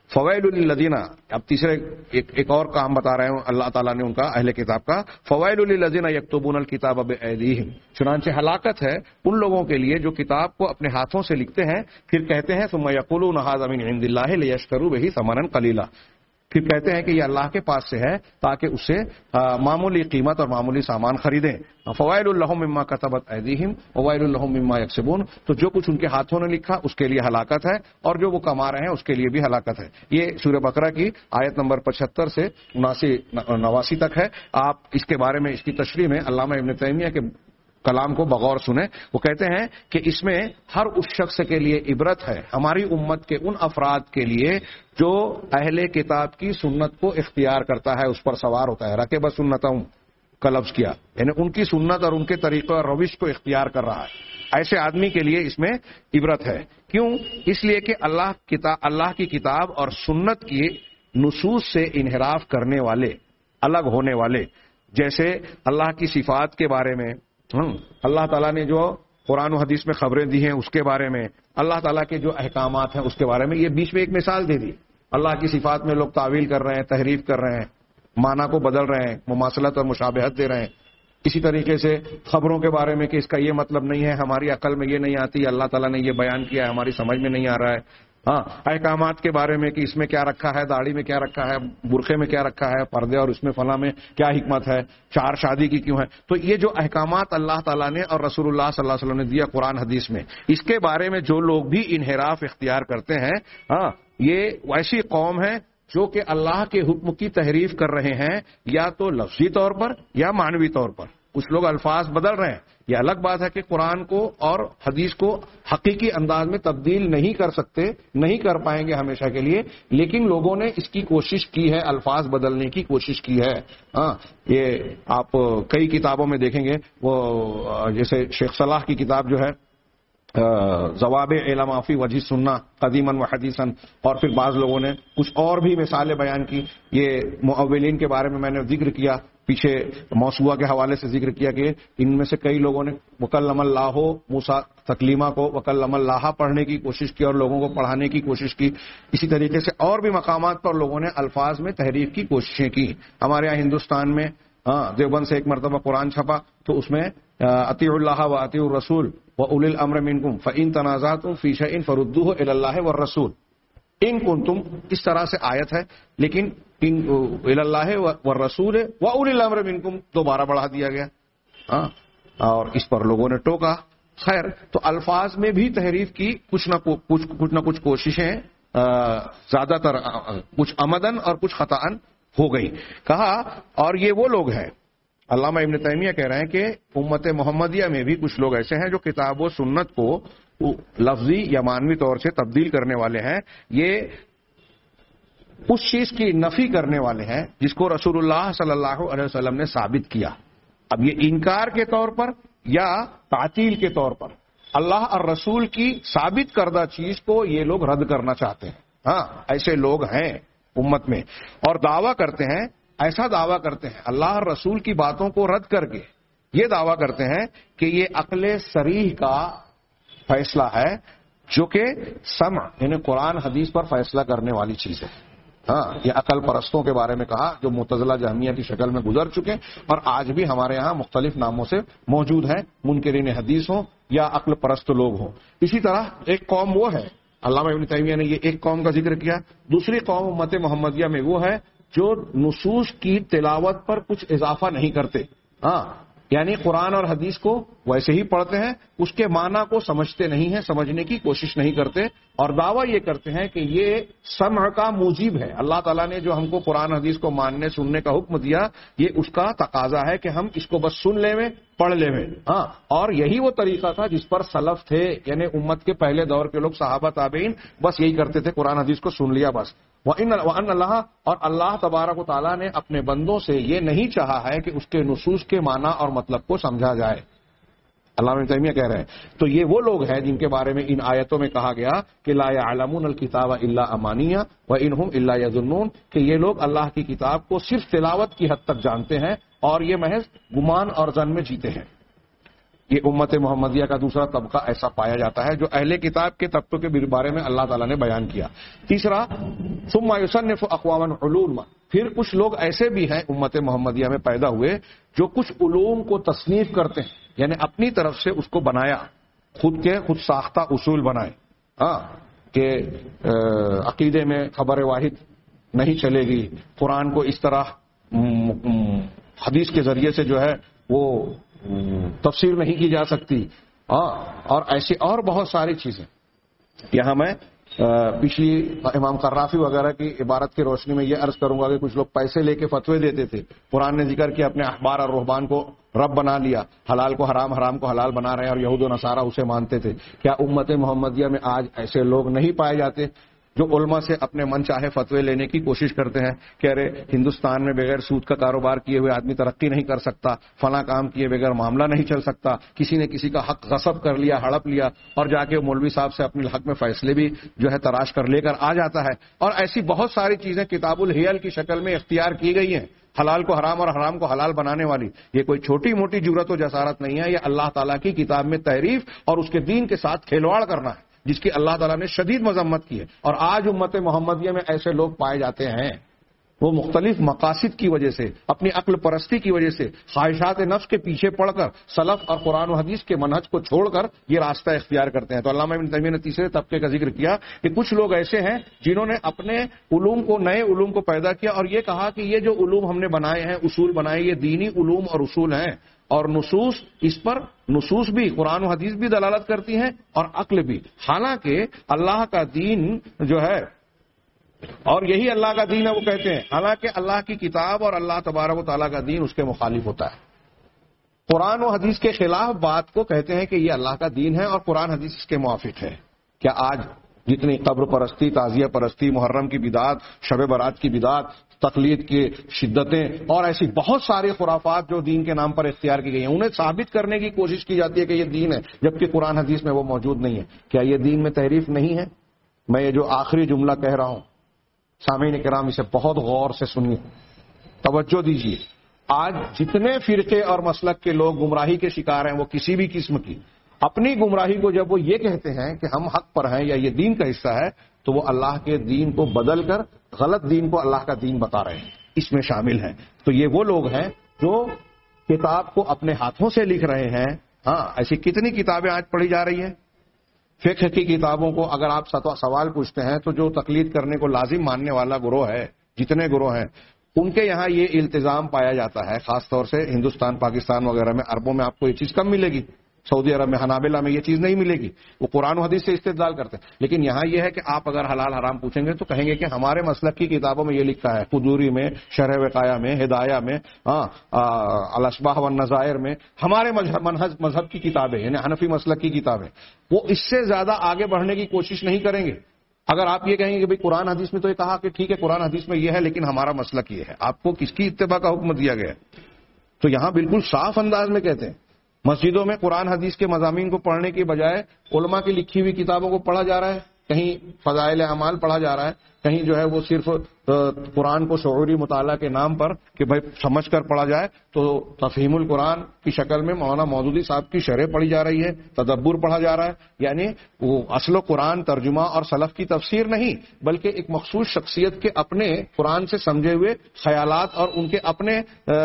فوائل للذین، اب تیسرے ایک, ایک اور کام بتا رہے ہیں اللہ تعالیٰ نے ان کا اہل کتاب کا، فوائل للذین یکتبون الکتاب بایدیہم، چنانچہ ہلاکت ہے ان لوگوں کے لیے جو کتاب کو اپنے ہاتھوں سے لکھتے ہیں پھر کہتے ہیں ثم یقولون ھذا من عند اللہ لیشتروا بہ ثمنا قلیلا، پھر کہتے ہیں کہ یہ اللہ کے پاس سے ہے تاکہ اس سے معمولی قیمت اور معمولی سامان خریدیں. فوائل لہم مما کتبت ایدیہم ووائل لہم مما یکسبون، تو جو کچھ ان کے ہاتھوں نے لکھا اس کے لیے ہلاکت ہے اور جو وہ کما رہے ہیں اس کے لیے بھی ہلاکت ہے. یہ سورہ بقرہ کی آیت نمبر پچہتر سے اناسی نواسی تک ہے. آپ اس کے بارے میں اس کی تشریح میں علامہ ابن تیمیہ کے کلام کو بغور سنیں. وہ کہتے ہیں کہ اس میں ہر اس شخص کے لیے عبرت ہے، ہماری امت کے ان افراد کے لیے جو اہل کتاب کی سنت کو اختیار کرتا ہے، اس پر سوار ہوتا ہے. رکب سنتوں کا لفظ کیا، یعنی ان کی سنت اور ان کے طریقے اور روش کو اختیار کر رہا ہے. ایسے آدمی کے لیے اس میں عبرت ہے. کیوں؟ اس لیے کہ اللہ کتاب اللہ کی کتاب اور سنت کی نصوص سے انحراف کرنے والے، الگ ہونے والے، جیسے اللہ کی صفات کے بارے میں اللہ تعالیٰ نے جو قرآن و حدیث میں خبریں دی ہیں اس کے بارے میں، اللہ تعالیٰ کے جو احکامات ہیں اس کے بارے میں، یہ بیچ میں ایک مثال دے دی. اللہ کی صفات میں لوگ تعویل کر رہے ہیں، تحریف کر رہے ہیں، معنی کو بدل رہے ہیں، مماثلت اور مشابہت دے رہے ہیں. اسی طریقے سے خبروں کے بارے میں کہ اس کا یہ مطلب نہیں ہے، ہماری عقل میں یہ نہیں آتی، اللہ تعالیٰ نے یہ بیان کیا ہے، ہماری سمجھ میں نہیں آ رہا ہے. ہاں، احکامات کے بارے میں کہ اس میں کیا رکھا ہے، داڑھی میں کیا رکھا ہے، برقعے میں کیا رکھا ہے، پردے اور اس میں فلاں میں کیا حکمت ہے، چار شادی کی کیوں ہے. تو یہ جو احکامات اللہ تعالیٰ نے اور رسول اللہ صلی اللہ علیہ وسلم نے دیا قرآن حدیث میں، اس کے بارے میں جو لوگ بھی انحراف اختیار کرتے ہیں، ہاں، یہ ایسی قوم ہے جو کہ اللہ کے حکم کی تحریف کر رہے ہیں، یا تو لفظی طور پر یا معنوی طور پر. کچھ لوگ الفاظ بدل رہے ہیں. یہ الگ بات ہے کہ قرآن کو اور حدیث کو حقیقی انداز میں تبدیل نہیں کر سکتے، نہیں کر پائیں گے ہمیشہ کے لیے، لیکن لوگوں نے اس کی کوشش کی ہے، الفاظ بدلنے کی کوشش کی ہے. ہاں، یہ آپ کئی کتابوں میں دیکھیں گے، وہ جیسے شیخ صلاح کی کتاب جو ہے ضوابط علم فی وجہ سننا قدیما و حدیثا، اور پھر بعض لوگوں نے کچھ اور بھی مثالیں بیان کی. یہ مؤولین کے بارے میں میں نے ذکر کیا، پیچھے موسوعہ کے حوالے سے ذکر کیا کہ ان میں سے کئی لوگوں نے وکلم اللہ موسیٰ تکلیمہ کو وکلم اللہ پڑھنے کی کوشش کی اور لوگوں کو پڑھانے کی کوشش کی. اسی طریقے سے اور بھی مقامات پر لوگوں نے الفاظ میں تحریف کی کوششیں کی. ہمارے یہاں ہندوستان میں ہاں دیوبند سے ایک مرتبہ قرآن چھپا تو اس میں اطیعوا اللہ و اطیعوا الرسول و اولی الامر منکم فان تنازعتم فی شیء فردوہ الی اللہ والرسول ان کنتم، اس طرح سے آیت ہے، لیکن الی اللہ والرسول و اولی الامر منکم دوبارہ بڑھا دیا گیا. ہاں، اور اس پر لوگوں نے ٹوکا. خیر، تو الفاظ میں بھی تحریف کی کچھ نہ کچھ کچھ نہ کچھ کوششیں، زیادہ تر کچھ عمدن اور کچھ خطأن ہو گئی. کہا اور یہ وہ لوگ ہیں، علامہ ابن تیمیہ کہہ رہے ہیں کہ امت محمدیہ میں بھی کچھ لوگ ایسے ہیں جو کتاب و سنت کو لفظی یا معنوی طور سے تبدیل کرنے والے ہیں. یہ اس چیز کی نفی کرنے والے ہیں جس کو رسول اللہ صلی اللہ علیہ وسلم نے ثابت کیا. اب یہ انکار کے طور پر یا تعطیل کے طور پر اللہ اور رسول کی ثابت کردہ چیز کو یہ لوگ رد کرنا چاہتے ہیں. ہاں، ایسے لوگ ہیں امت میں اور دعویٰ کرتے ہیں، ایسا دعویٰ کرتے ہیں اللہ اور رسول کی باتوں کو رد کر کے یہ دعویٰ کرتے ہیں کہ یہ عقل صریح کا فیصلہ ہے، جو کہ سمع یعنی قرآن حدیث پر فیصلہ کرنے والی چیز ہے. ہاں، یہ عقل پرستوں کے بارے میں کہا جو معتزلہ جہمیہ کی شکل میں گزر چکے اور آج بھی ہمارے ہاں مختلف ناموں سے موجود ہیں، منکرین حدیث ہوں یا عقل پرست لوگ ہوں. اسی طرح ایک قوم وہ ہے، علامہ ابن تیمیہ نے یہ ایک قوم کا ذکر کیا. دوسری قوم امت محمدیہ میں وہ ہے جو نصوص کی تلاوت پر کچھ اضافہ نہیں کرتے. ہاں، یعنی قرآن اور حدیث کو ویسے ہی پڑھتے ہیں، اس کے معنی کو سمجھتے نہیں ہیں، سمجھنے کی کوشش نہیں کرتے، اور دعویٰ یہ کرتے ہیں کہ یہ سمع کا موجب ہے. اللہ تعالیٰ نے جو ہم کو قرآن حدیث کو ماننے سننے کا حکم دیا، یہ اس کا تقاضا ہے کہ ہم اس کو بس سن لیں، پڑھ لیں. ہاں، اور یہی وہ طریقہ تھا جس پر سلف تھے، یعنی امت کے پہلے دور کے لوگ صحابہ تابعین بس یہی کرتے تھے، قرآن حدیث کو سن لیا بس. وَإِنَّ اللَّهَ اور اللہ تبارک و تعالیٰ نے اپنے بندوں سے یہ نہیں چاہا ہے کہ اس کے نصوص کے معنی اور مطلب کو سمجھا جائے. علامہ ابن تیمیہ کہہ رہے ہیں تو یہ وہ لوگ ہیں جن کے بارے میں ان آیتوں میں کہا گیا کہ لا يعلمون الکتاب الا امانیہ وانہم الا یظنون، کہ یہ لوگ اللہ کی کتاب کو صرف تلاوت کی حد تک جانتے ہیں اور یہ محض گمان اور ظن میں جیتے ہیں. یہ امت محمدیہ کا دوسرا طبقہ ایسا پایا جاتا ہے جو اہل کتاب کے طبقوں کے بارے میں اللہ تعالیٰ نے بیان کیا. تیسرا ثم یصنف اقواما علوما، پھر کچھ لوگ ایسے بھی ہیں امت محمدیہ میں پیدا ہوئے جو کچھ علوم کو تصنیف کرتے ہیں، یعنی اپنی طرف سے اس کو بنایا، خود کے خود ساختہ اصول بنائے. ہاں کہ عقیدے میں خبر واحد نہیں چلے گی، قرآن کو اس طرح حدیث کے ذریعے سے جو ہے وہ تفسیر نہیں کی جا سکتی، اور ایسی اور بہت ساری چیزیں. یہاں میں پچھلی امام قرافی وغیرہ کی عبارت کی روشنی میں یہ عرض کروں گا کہ کچھ لوگ پیسے لے کے فتوے دیتے تھے. قرآن نے ذکر کیا اپنے احبار اور رہبان کو رب بنا لیا، حلال کو حرام، حرام کو حلال بنا رہے ہیں، اور یہود و نصارہ اسے مانتے تھے. کیا امت محمدیہ میں آج ایسے لوگ نہیں پائے جاتے جو علماء سے اپنے من چاہے فتوے لینے کی کوشش کرتے ہیں کہ ارے ہندوستان میں بغیر سود کا کاروبار کیے ہوئے آدمی ترقی نہیں کر سکتا، فلاں کام کیے بغیر معاملہ نہیں چل سکتا، کسی نے کسی کا حق غصب کر لیا، ہڑپ لیا، اور جا کے مولوی صاحب سے اپنے حق میں فیصلے بھی جو ہے تراش کر لے کر آ جاتا ہے. اور ایسی بہت ساری چیزیں کتاب الحیل کی شکل میں اختیار کی گئی ہیں، حلال کو حرام اور حرام کو حلال بنانے والی. یہ کوئی چھوٹی موٹی جرات و جسارت نہیں ہے، یہ اللہ تعالیٰ کی کتاب میں تحریف اور اس کے دین کے ساتھ کھلواڑ کرنا ہے، جس کی اللہ تعالیٰ نے شدید مذمت کی ہے. اور آج امت محمدیہ میں ایسے لوگ پائے جاتے ہیں، وہ مختلف مقاصد کی وجہ سے، اپنی عقل پرستی کی وجہ سے، خواہشات نفس کے پیچھے پڑ کر سلف اور قرآن و حدیث کے منہج کو چھوڑ کر یہ راستہ اختیار کرتے ہیں. تو علامہ ابن تیمیہ نے تیسرے طبقے کا ذکر کیا کہ کچھ لوگ ایسے ہیں جنہوں نے اپنے علوم کو، نئے علوم کو پیدا کیا اور یہ کہا کہ یہ جو علوم ہم نے بنائے ہیں، اصول بنائے، یہ دینی علوم اور اصول ہیں، اور نصوص اس پر نصوص بھی، قرآن و حدیث بھی دلالت کرتی ہیں اور عقل بھی. حالانکہ اللہ کا دین جو ہے، اور یہی اللہ کا دین ہے وہ کہتے ہیں، حالانکہ اللہ کی کتاب اور اللہ تبارک و تعالیٰ کا دین اس کے مخالف ہوتا ہے. قرآن و حدیث کے خلاف بات کو کہتے ہیں کہ یہ اللہ کا دین ہے اور قرآن حدیث اس کے موافق ہے. کیا آج جتنی قبر پرستی، تعزیہ پرستی، محرم کی بدعت، شب برات کی بدعت، تقلید کی شدتیں اور ایسی بہت ساری خرافات جو دین کے نام پر اختیار کی گئی ہیں، انہیں ثابت کرنے کی کوشش کی جاتی ہے کہ یہ دین ہے، جبکہ قرآن حدیث میں وہ موجود نہیں ہے. کیا یہ دین میں تحریف نہیں ہے؟ میں یہ جو آخری جملہ کہہ رہا ہوں، سامعین کرام اسے بہت غور سے سنیے، توجہ دیجیے. آج جتنے فرقے اور مسلک کے لوگ گمراہی کے شکار ہیں، وہ کسی بھی قسم کی، اپنی گمراہی کو جب وہ یہ کہتے ہیں کہ ہم حق پر ہیں یا یہ دین کا حصہ ہے، تو وہ اللہ کے دین کو بدل کر غلط دین کو اللہ کا دین بتا رہے ہیں، اس میں شامل ہیں. تو یہ وہ لوگ ہیں جو کتاب کو اپنے ہاتھوں سے لکھ رہے ہیں. ہاں، ایسی کتنی کتابیں آج پڑھی جا رہی ہیں. فقہ کی کتابوں کو اگر آپ سوال پوچھتے ہیں تو جو تقلید کرنے کو لازم ماننے والا گروہ ہے، جتنے گروہ ہیں، ان کے یہاں یہ التزام پایا جاتا ہے، خاص طور سے ہندوستان، پاکستان وغیرہ میں، عربوں میں آپ کو یہ چیز کم ملے گی، سعودی عرب میں، حنابلہ میں یہ چیز نہیں ملے گی، وہ قرآن و حدیث سے استدلال کرتے ہیں. لیکن یہاں یہ ہے کہ آپ اگر حلال حرام پوچھیں گے تو کہیں گے کہ ہمارے مسلک کی کتابوں میں یہ لکھا ہے، قدوری میں، شرح وقایہ میں، ہدایہ میں، ہاں الاشباح والنظائر میں، ہمارے مذہب منہج مذہب کی کتابیں، یعنی حنفی مسلک کی کتابیں، وہ اس سے زیادہ آگے بڑھنے کی کوشش نہیں کریں گے. اگر آپ یہ کہیں گے کہ بھئی قرآن حدیث میں تو یہ کہا کہ ٹھیک ہے قرآن حدیث میں یہ ہے لیکن ہمارا مسلک یہ ہے، آپ کو کس کی اتباع کا حکم دیا گیا ہے؟ تو یہاں بالکل صاف انداز میں کہتے ہیں، مسجدوں میں قرآن حدیث کے مضامین کو پڑھنے کی بجائے علماء کی لکھی ہوئی کتابوں کو پڑھا جا رہا ہے. کہیں فضائل اعمال پڑھا جا رہا ہے، کہیں جو ہے وہ صرف قرآن کو شعوری مطالعہ کے نام پر کہ بھائی سمجھ کر پڑھا جائے تو تفہیم القرآن کی شکل میں مولانا مودودی صاحب کی شرح پڑھی جا رہی ہے، تدبر پڑھا جا رہا ہے. یعنی وہ اصل و قرآن ترجمہ اور سلف کی تفسیر نہیں، بلکہ ایک مخصوص شخصیت کے اپنے قرآن سے سمجھے ہوئے خیالات اور ان کے اپنے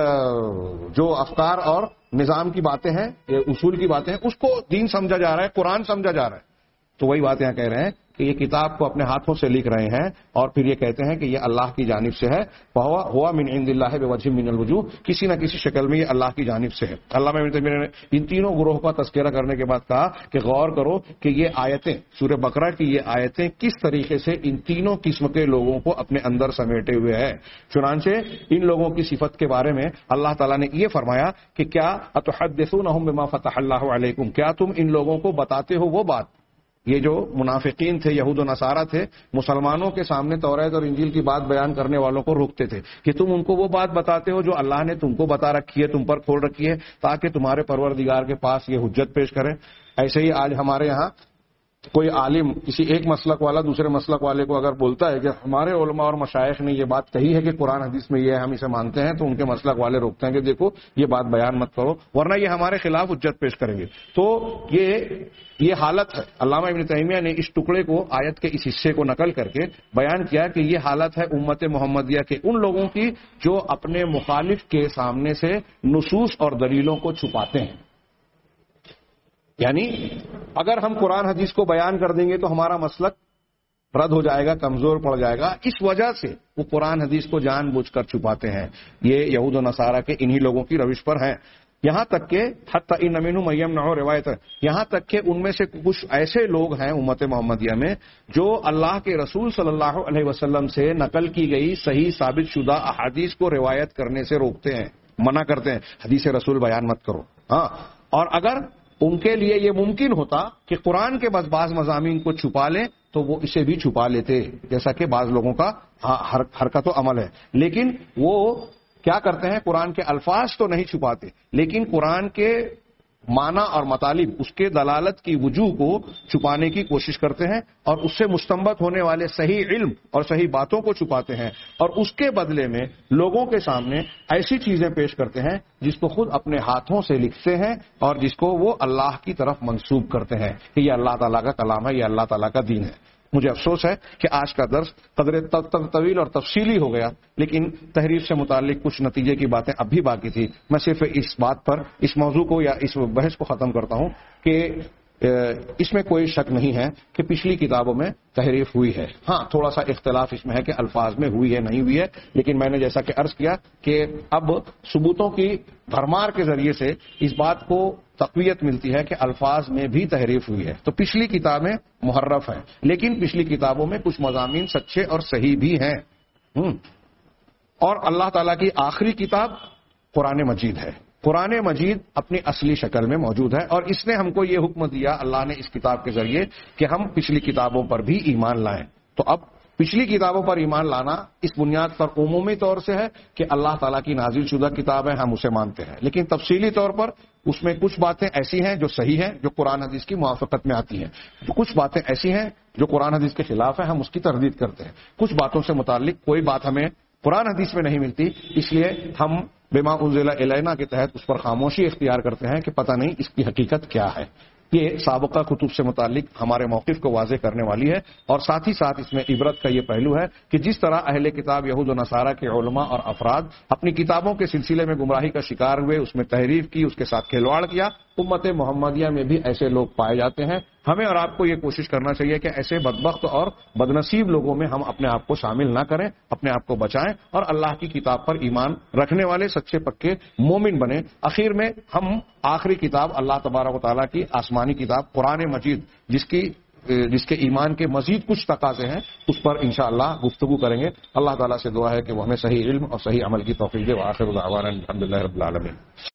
جو افکار اور نظام کی باتیں ہیں، اصول کی باتیں ہیں، اس کو دین سمجھا جا رہا ہے، قرآن سمجھا جا رہا ہے. تو وہی بات یہاں کہہ رہے ہیں کہ یہ کتاب کو اپنے ہاتھوں سے لکھ رہے ہیں اور پھر یہ کہتے ہیں کہ یہ اللہ کی جانب سے ہے، ہوا ہوا من عند اللہ بوجہ من الوجوہ، کسی نہ کسی شکل میں یہ اللہ کی جانب سے ہے. علامہ ابن تیمیہ نے ان تینوں گروہوں کا تذکرہ کرنے کے بعد کہا کہ غور کرو کہ یہ آیتیں، سورہ بقرہ کی یہ آیتیں کس طریقے سے ان تینوں قسم کے لوگوں کو اپنے اندر سمیٹے ہوئے ہیں. چنانچہ ان لوگوں کی صفت کے بارے میں اللہ تعالیٰ نے یہ فرمایا کہ کیا اتحدثونہم بما فتح اللہ علیکم، کیا تم ان لوگوں کو بتاتے ہو وہ بات. یہ جو منافقین تھے، یہود و نصارہ تھے، مسلمانوں کے سامنے توریت اور انجیل کی بات بیان کرنے والوں کو روکتے تھے کہ تم ان کو وہ بات بتاتے ہو جو اللہ نے تم کو بتا رکھی ہے، تم پر کھول رکھی ہے، تاکہ تمہارے پروردگار کے پاس یہ حجت پیش کریں. ایسے ہی آج ہمارے یہاں کوئی عالم کسی ایک مسلک والا دوسرے مسلک والے کو اگر بولتا ہے کہ ہمارے علماء اور مشائخ نے یہ بات کہی ہے کہ قرآن حدیث میں یہ ہے ہم اسے مانتے ہیں، تو ان کے مسلک والے روکتے ہیں کہ دیکھو یہ بات بیان مت کرو ورنہ یہ ہمارے خلاف حجت پیش کریں گے. تو یہ یہ حالت ہے. علامہ ابن تیمیہ نے اس ٹکڑے کو آیت کے اس حصے کو نقل کر کے بیان کیا کہ یہ حالت ہے امت محمدیہ کے ان لوگوں کی جو اپنے مخالف کے سامنے سے نصوص اور دلیلوں کو چھپاتے ہیں. یعنی اگر ہم قرآن حدیث کو بیان کر دیں گے تو ہمارا مسلک رد ہو جائے گا، کمزور پڑ جائے گا. اس وجہ سے وہ قرآن حدیث کو جان بوجھ کر چھپاتے ہیں. یہ یہود و نصارہ کے انہی لوگوں کی روش پر ہیں. یہاں تک کہ حتی ان منہم من یمنع روایت، یہاں تک کہ ان میں سے کچھ ایسے لوگ ہیں امت محمدیہ میں جو اللہ کے رسول صلی اللہ علیہ وسلم سے نقل کی گئی صحیح ثابت شدہ احادیث کو روایت کرنے سے روکتے ہیں، منع کرتے ہیں، حدیث رسول بیان مت کرو. ہاں، اور اگر ان کے لیے یہ ممکن ہوتا کہ قرآن کے بس بعض مضامین کو چھپا لیں تو وہ اسے بھی چھپا لیتے، جیسا کہ بعض لوگوں کا حرکت و عمل ہے. لیکن وہ کیا کرتے ہیں، قرآن کے الفاظ تو نہیں چھپاتے لیکن قرآن کے معنی اور مطالب، اس کے دلالت کی وجوہ کو چھپانے کی کوشش کرتے ہیں اور اس سے مستنبط ہونے والے صحیح علم اور صحیح باتوں کو چھپاتے ہیں، اور اس کے بدلے میں لوگوں کے سامنے ایسی چیزیں پیش کرتے ہیں جس کو خود اپنے ہاتھوں سے لکھتے ہیں اور جس کو وہ اللہ کی طرف منسوب کرتے ہیں کہ یہ اللہ تعالیٰ کا کلام ہے، یہ اللہ تعالیٰ کا دین ہے. مجھے افسوس ہے کہ آج کا درس قدر طویل اور تفصیلی ہو گیا، لیکن تحریر سے متعلق کچھ نتیجے کی باتیں اب بھی باقی تھی. میں صرف اس بات پر اس موضوع کو یا اس بحث کو ختم کرتا ہوں کہ اس میں کوئی شک نہیں ہے کہ پچھلی کتابوں میں تحریف ہوئی ہے. ہاں، تھوڑا سا اختلاف اس میں ہے کہ الفاظ میں ہوئی ہے نہیں ہوئی ہے، لیکن میں نے جیسا کہ عرض کیا کہ اب ثبوتوں کی بھرمار کے ذریعے سے اس بات کو تقویت ملتی ہے کہ الفاظ میں بھی تحریف ہوئی ہے. تو پچھلی کتابیں محرف ہیں لیکن پچھلی کتابوں میں کچھ مضامین سچے اور صحیح بھی ہیں. اور اللہ تعالیٰ کی آخری کتاب قرآن مجید ہے. قرآن مجید اپنی اصلی شکل میں موجود ہے اور اس نے ہم کو یہ حکم دیا اللہ نے اس کتاب کے ذریعے کہ ہم پچھلی کتابوں پر بھی ایمان لائیں. تو اب پچھلی کتابوں پر ایمان لانا اس بنیاد پر عمومی طور سے ہے کہ اللہ تعالیٰ کی نازل شدہ کتاب ہے، ہم اسے مانتے ہیں، لیکن تفصیلی طور پر اس میں کچھ باتیں ایسی ہیں جو صحیح ہیں، جو قرآن حدیث کی موافقت میں آتی ہیں، کچھ باتیں ایسی ہیں جو قرآن حدیث کے خلاف ہیں، ہم اس کی تردید کرتے ہیں. کچھ باتوں سے متعلق کوئی بات ہمیں قرآن حدیث میں نہیں ملتی، اس لیے ہم بما انزل الینا کے تحت اس پر خاموشی اختیار کرتے ہیں کہ پتہ نہیں اس کی حقیقت کیا ہے. یہ سابقہ کتب سے متعلق ہمارے موقف کو واضح کرنے والی ہے، اور ساتھ ہی ساتھ اس میں عبرت کا یہ پہلو ہے کہ جس طرح اہل کتاب یہود و نصارہ کے علماء اور افراد اپنی کتابوں کے سلسلے میں گمراہی کا شکار ہوئے، اس میں تحریف کی، اس کے ساتھ کھلواڑ کیا، امت محمدیہ میں بھی ایسے لوگ پائے جاتے ہیں. ہمیں اور آپ کو یہ کوشش کرنا چاہیے کہ ایسے بدبخت اور بدنصیب لوگوں میں ہم اپنے آپ کو شامل نہ کریں، اپنے آپ کو بچائیں اور اللہ کی کتاب پر ایمان رکھنے والے سچے پکے مومن بنیں. آخر میں ہم آخری کتاب اللہ تبارک و تعالیٰ کی آسمانی کتاب قرآن مجید، جس کی جس کے ایمان کے مزید کچھ تقاضے ہیں، اس پر انشاءاللہ گفتگو کریں گے. اللہ تعالیٰ سے دعا ہے کہ وہ ہمیں صحیح علم اور صحیح عمل کی توفیق دے. وآخر دعوانا الحمدللہ رب العالمین.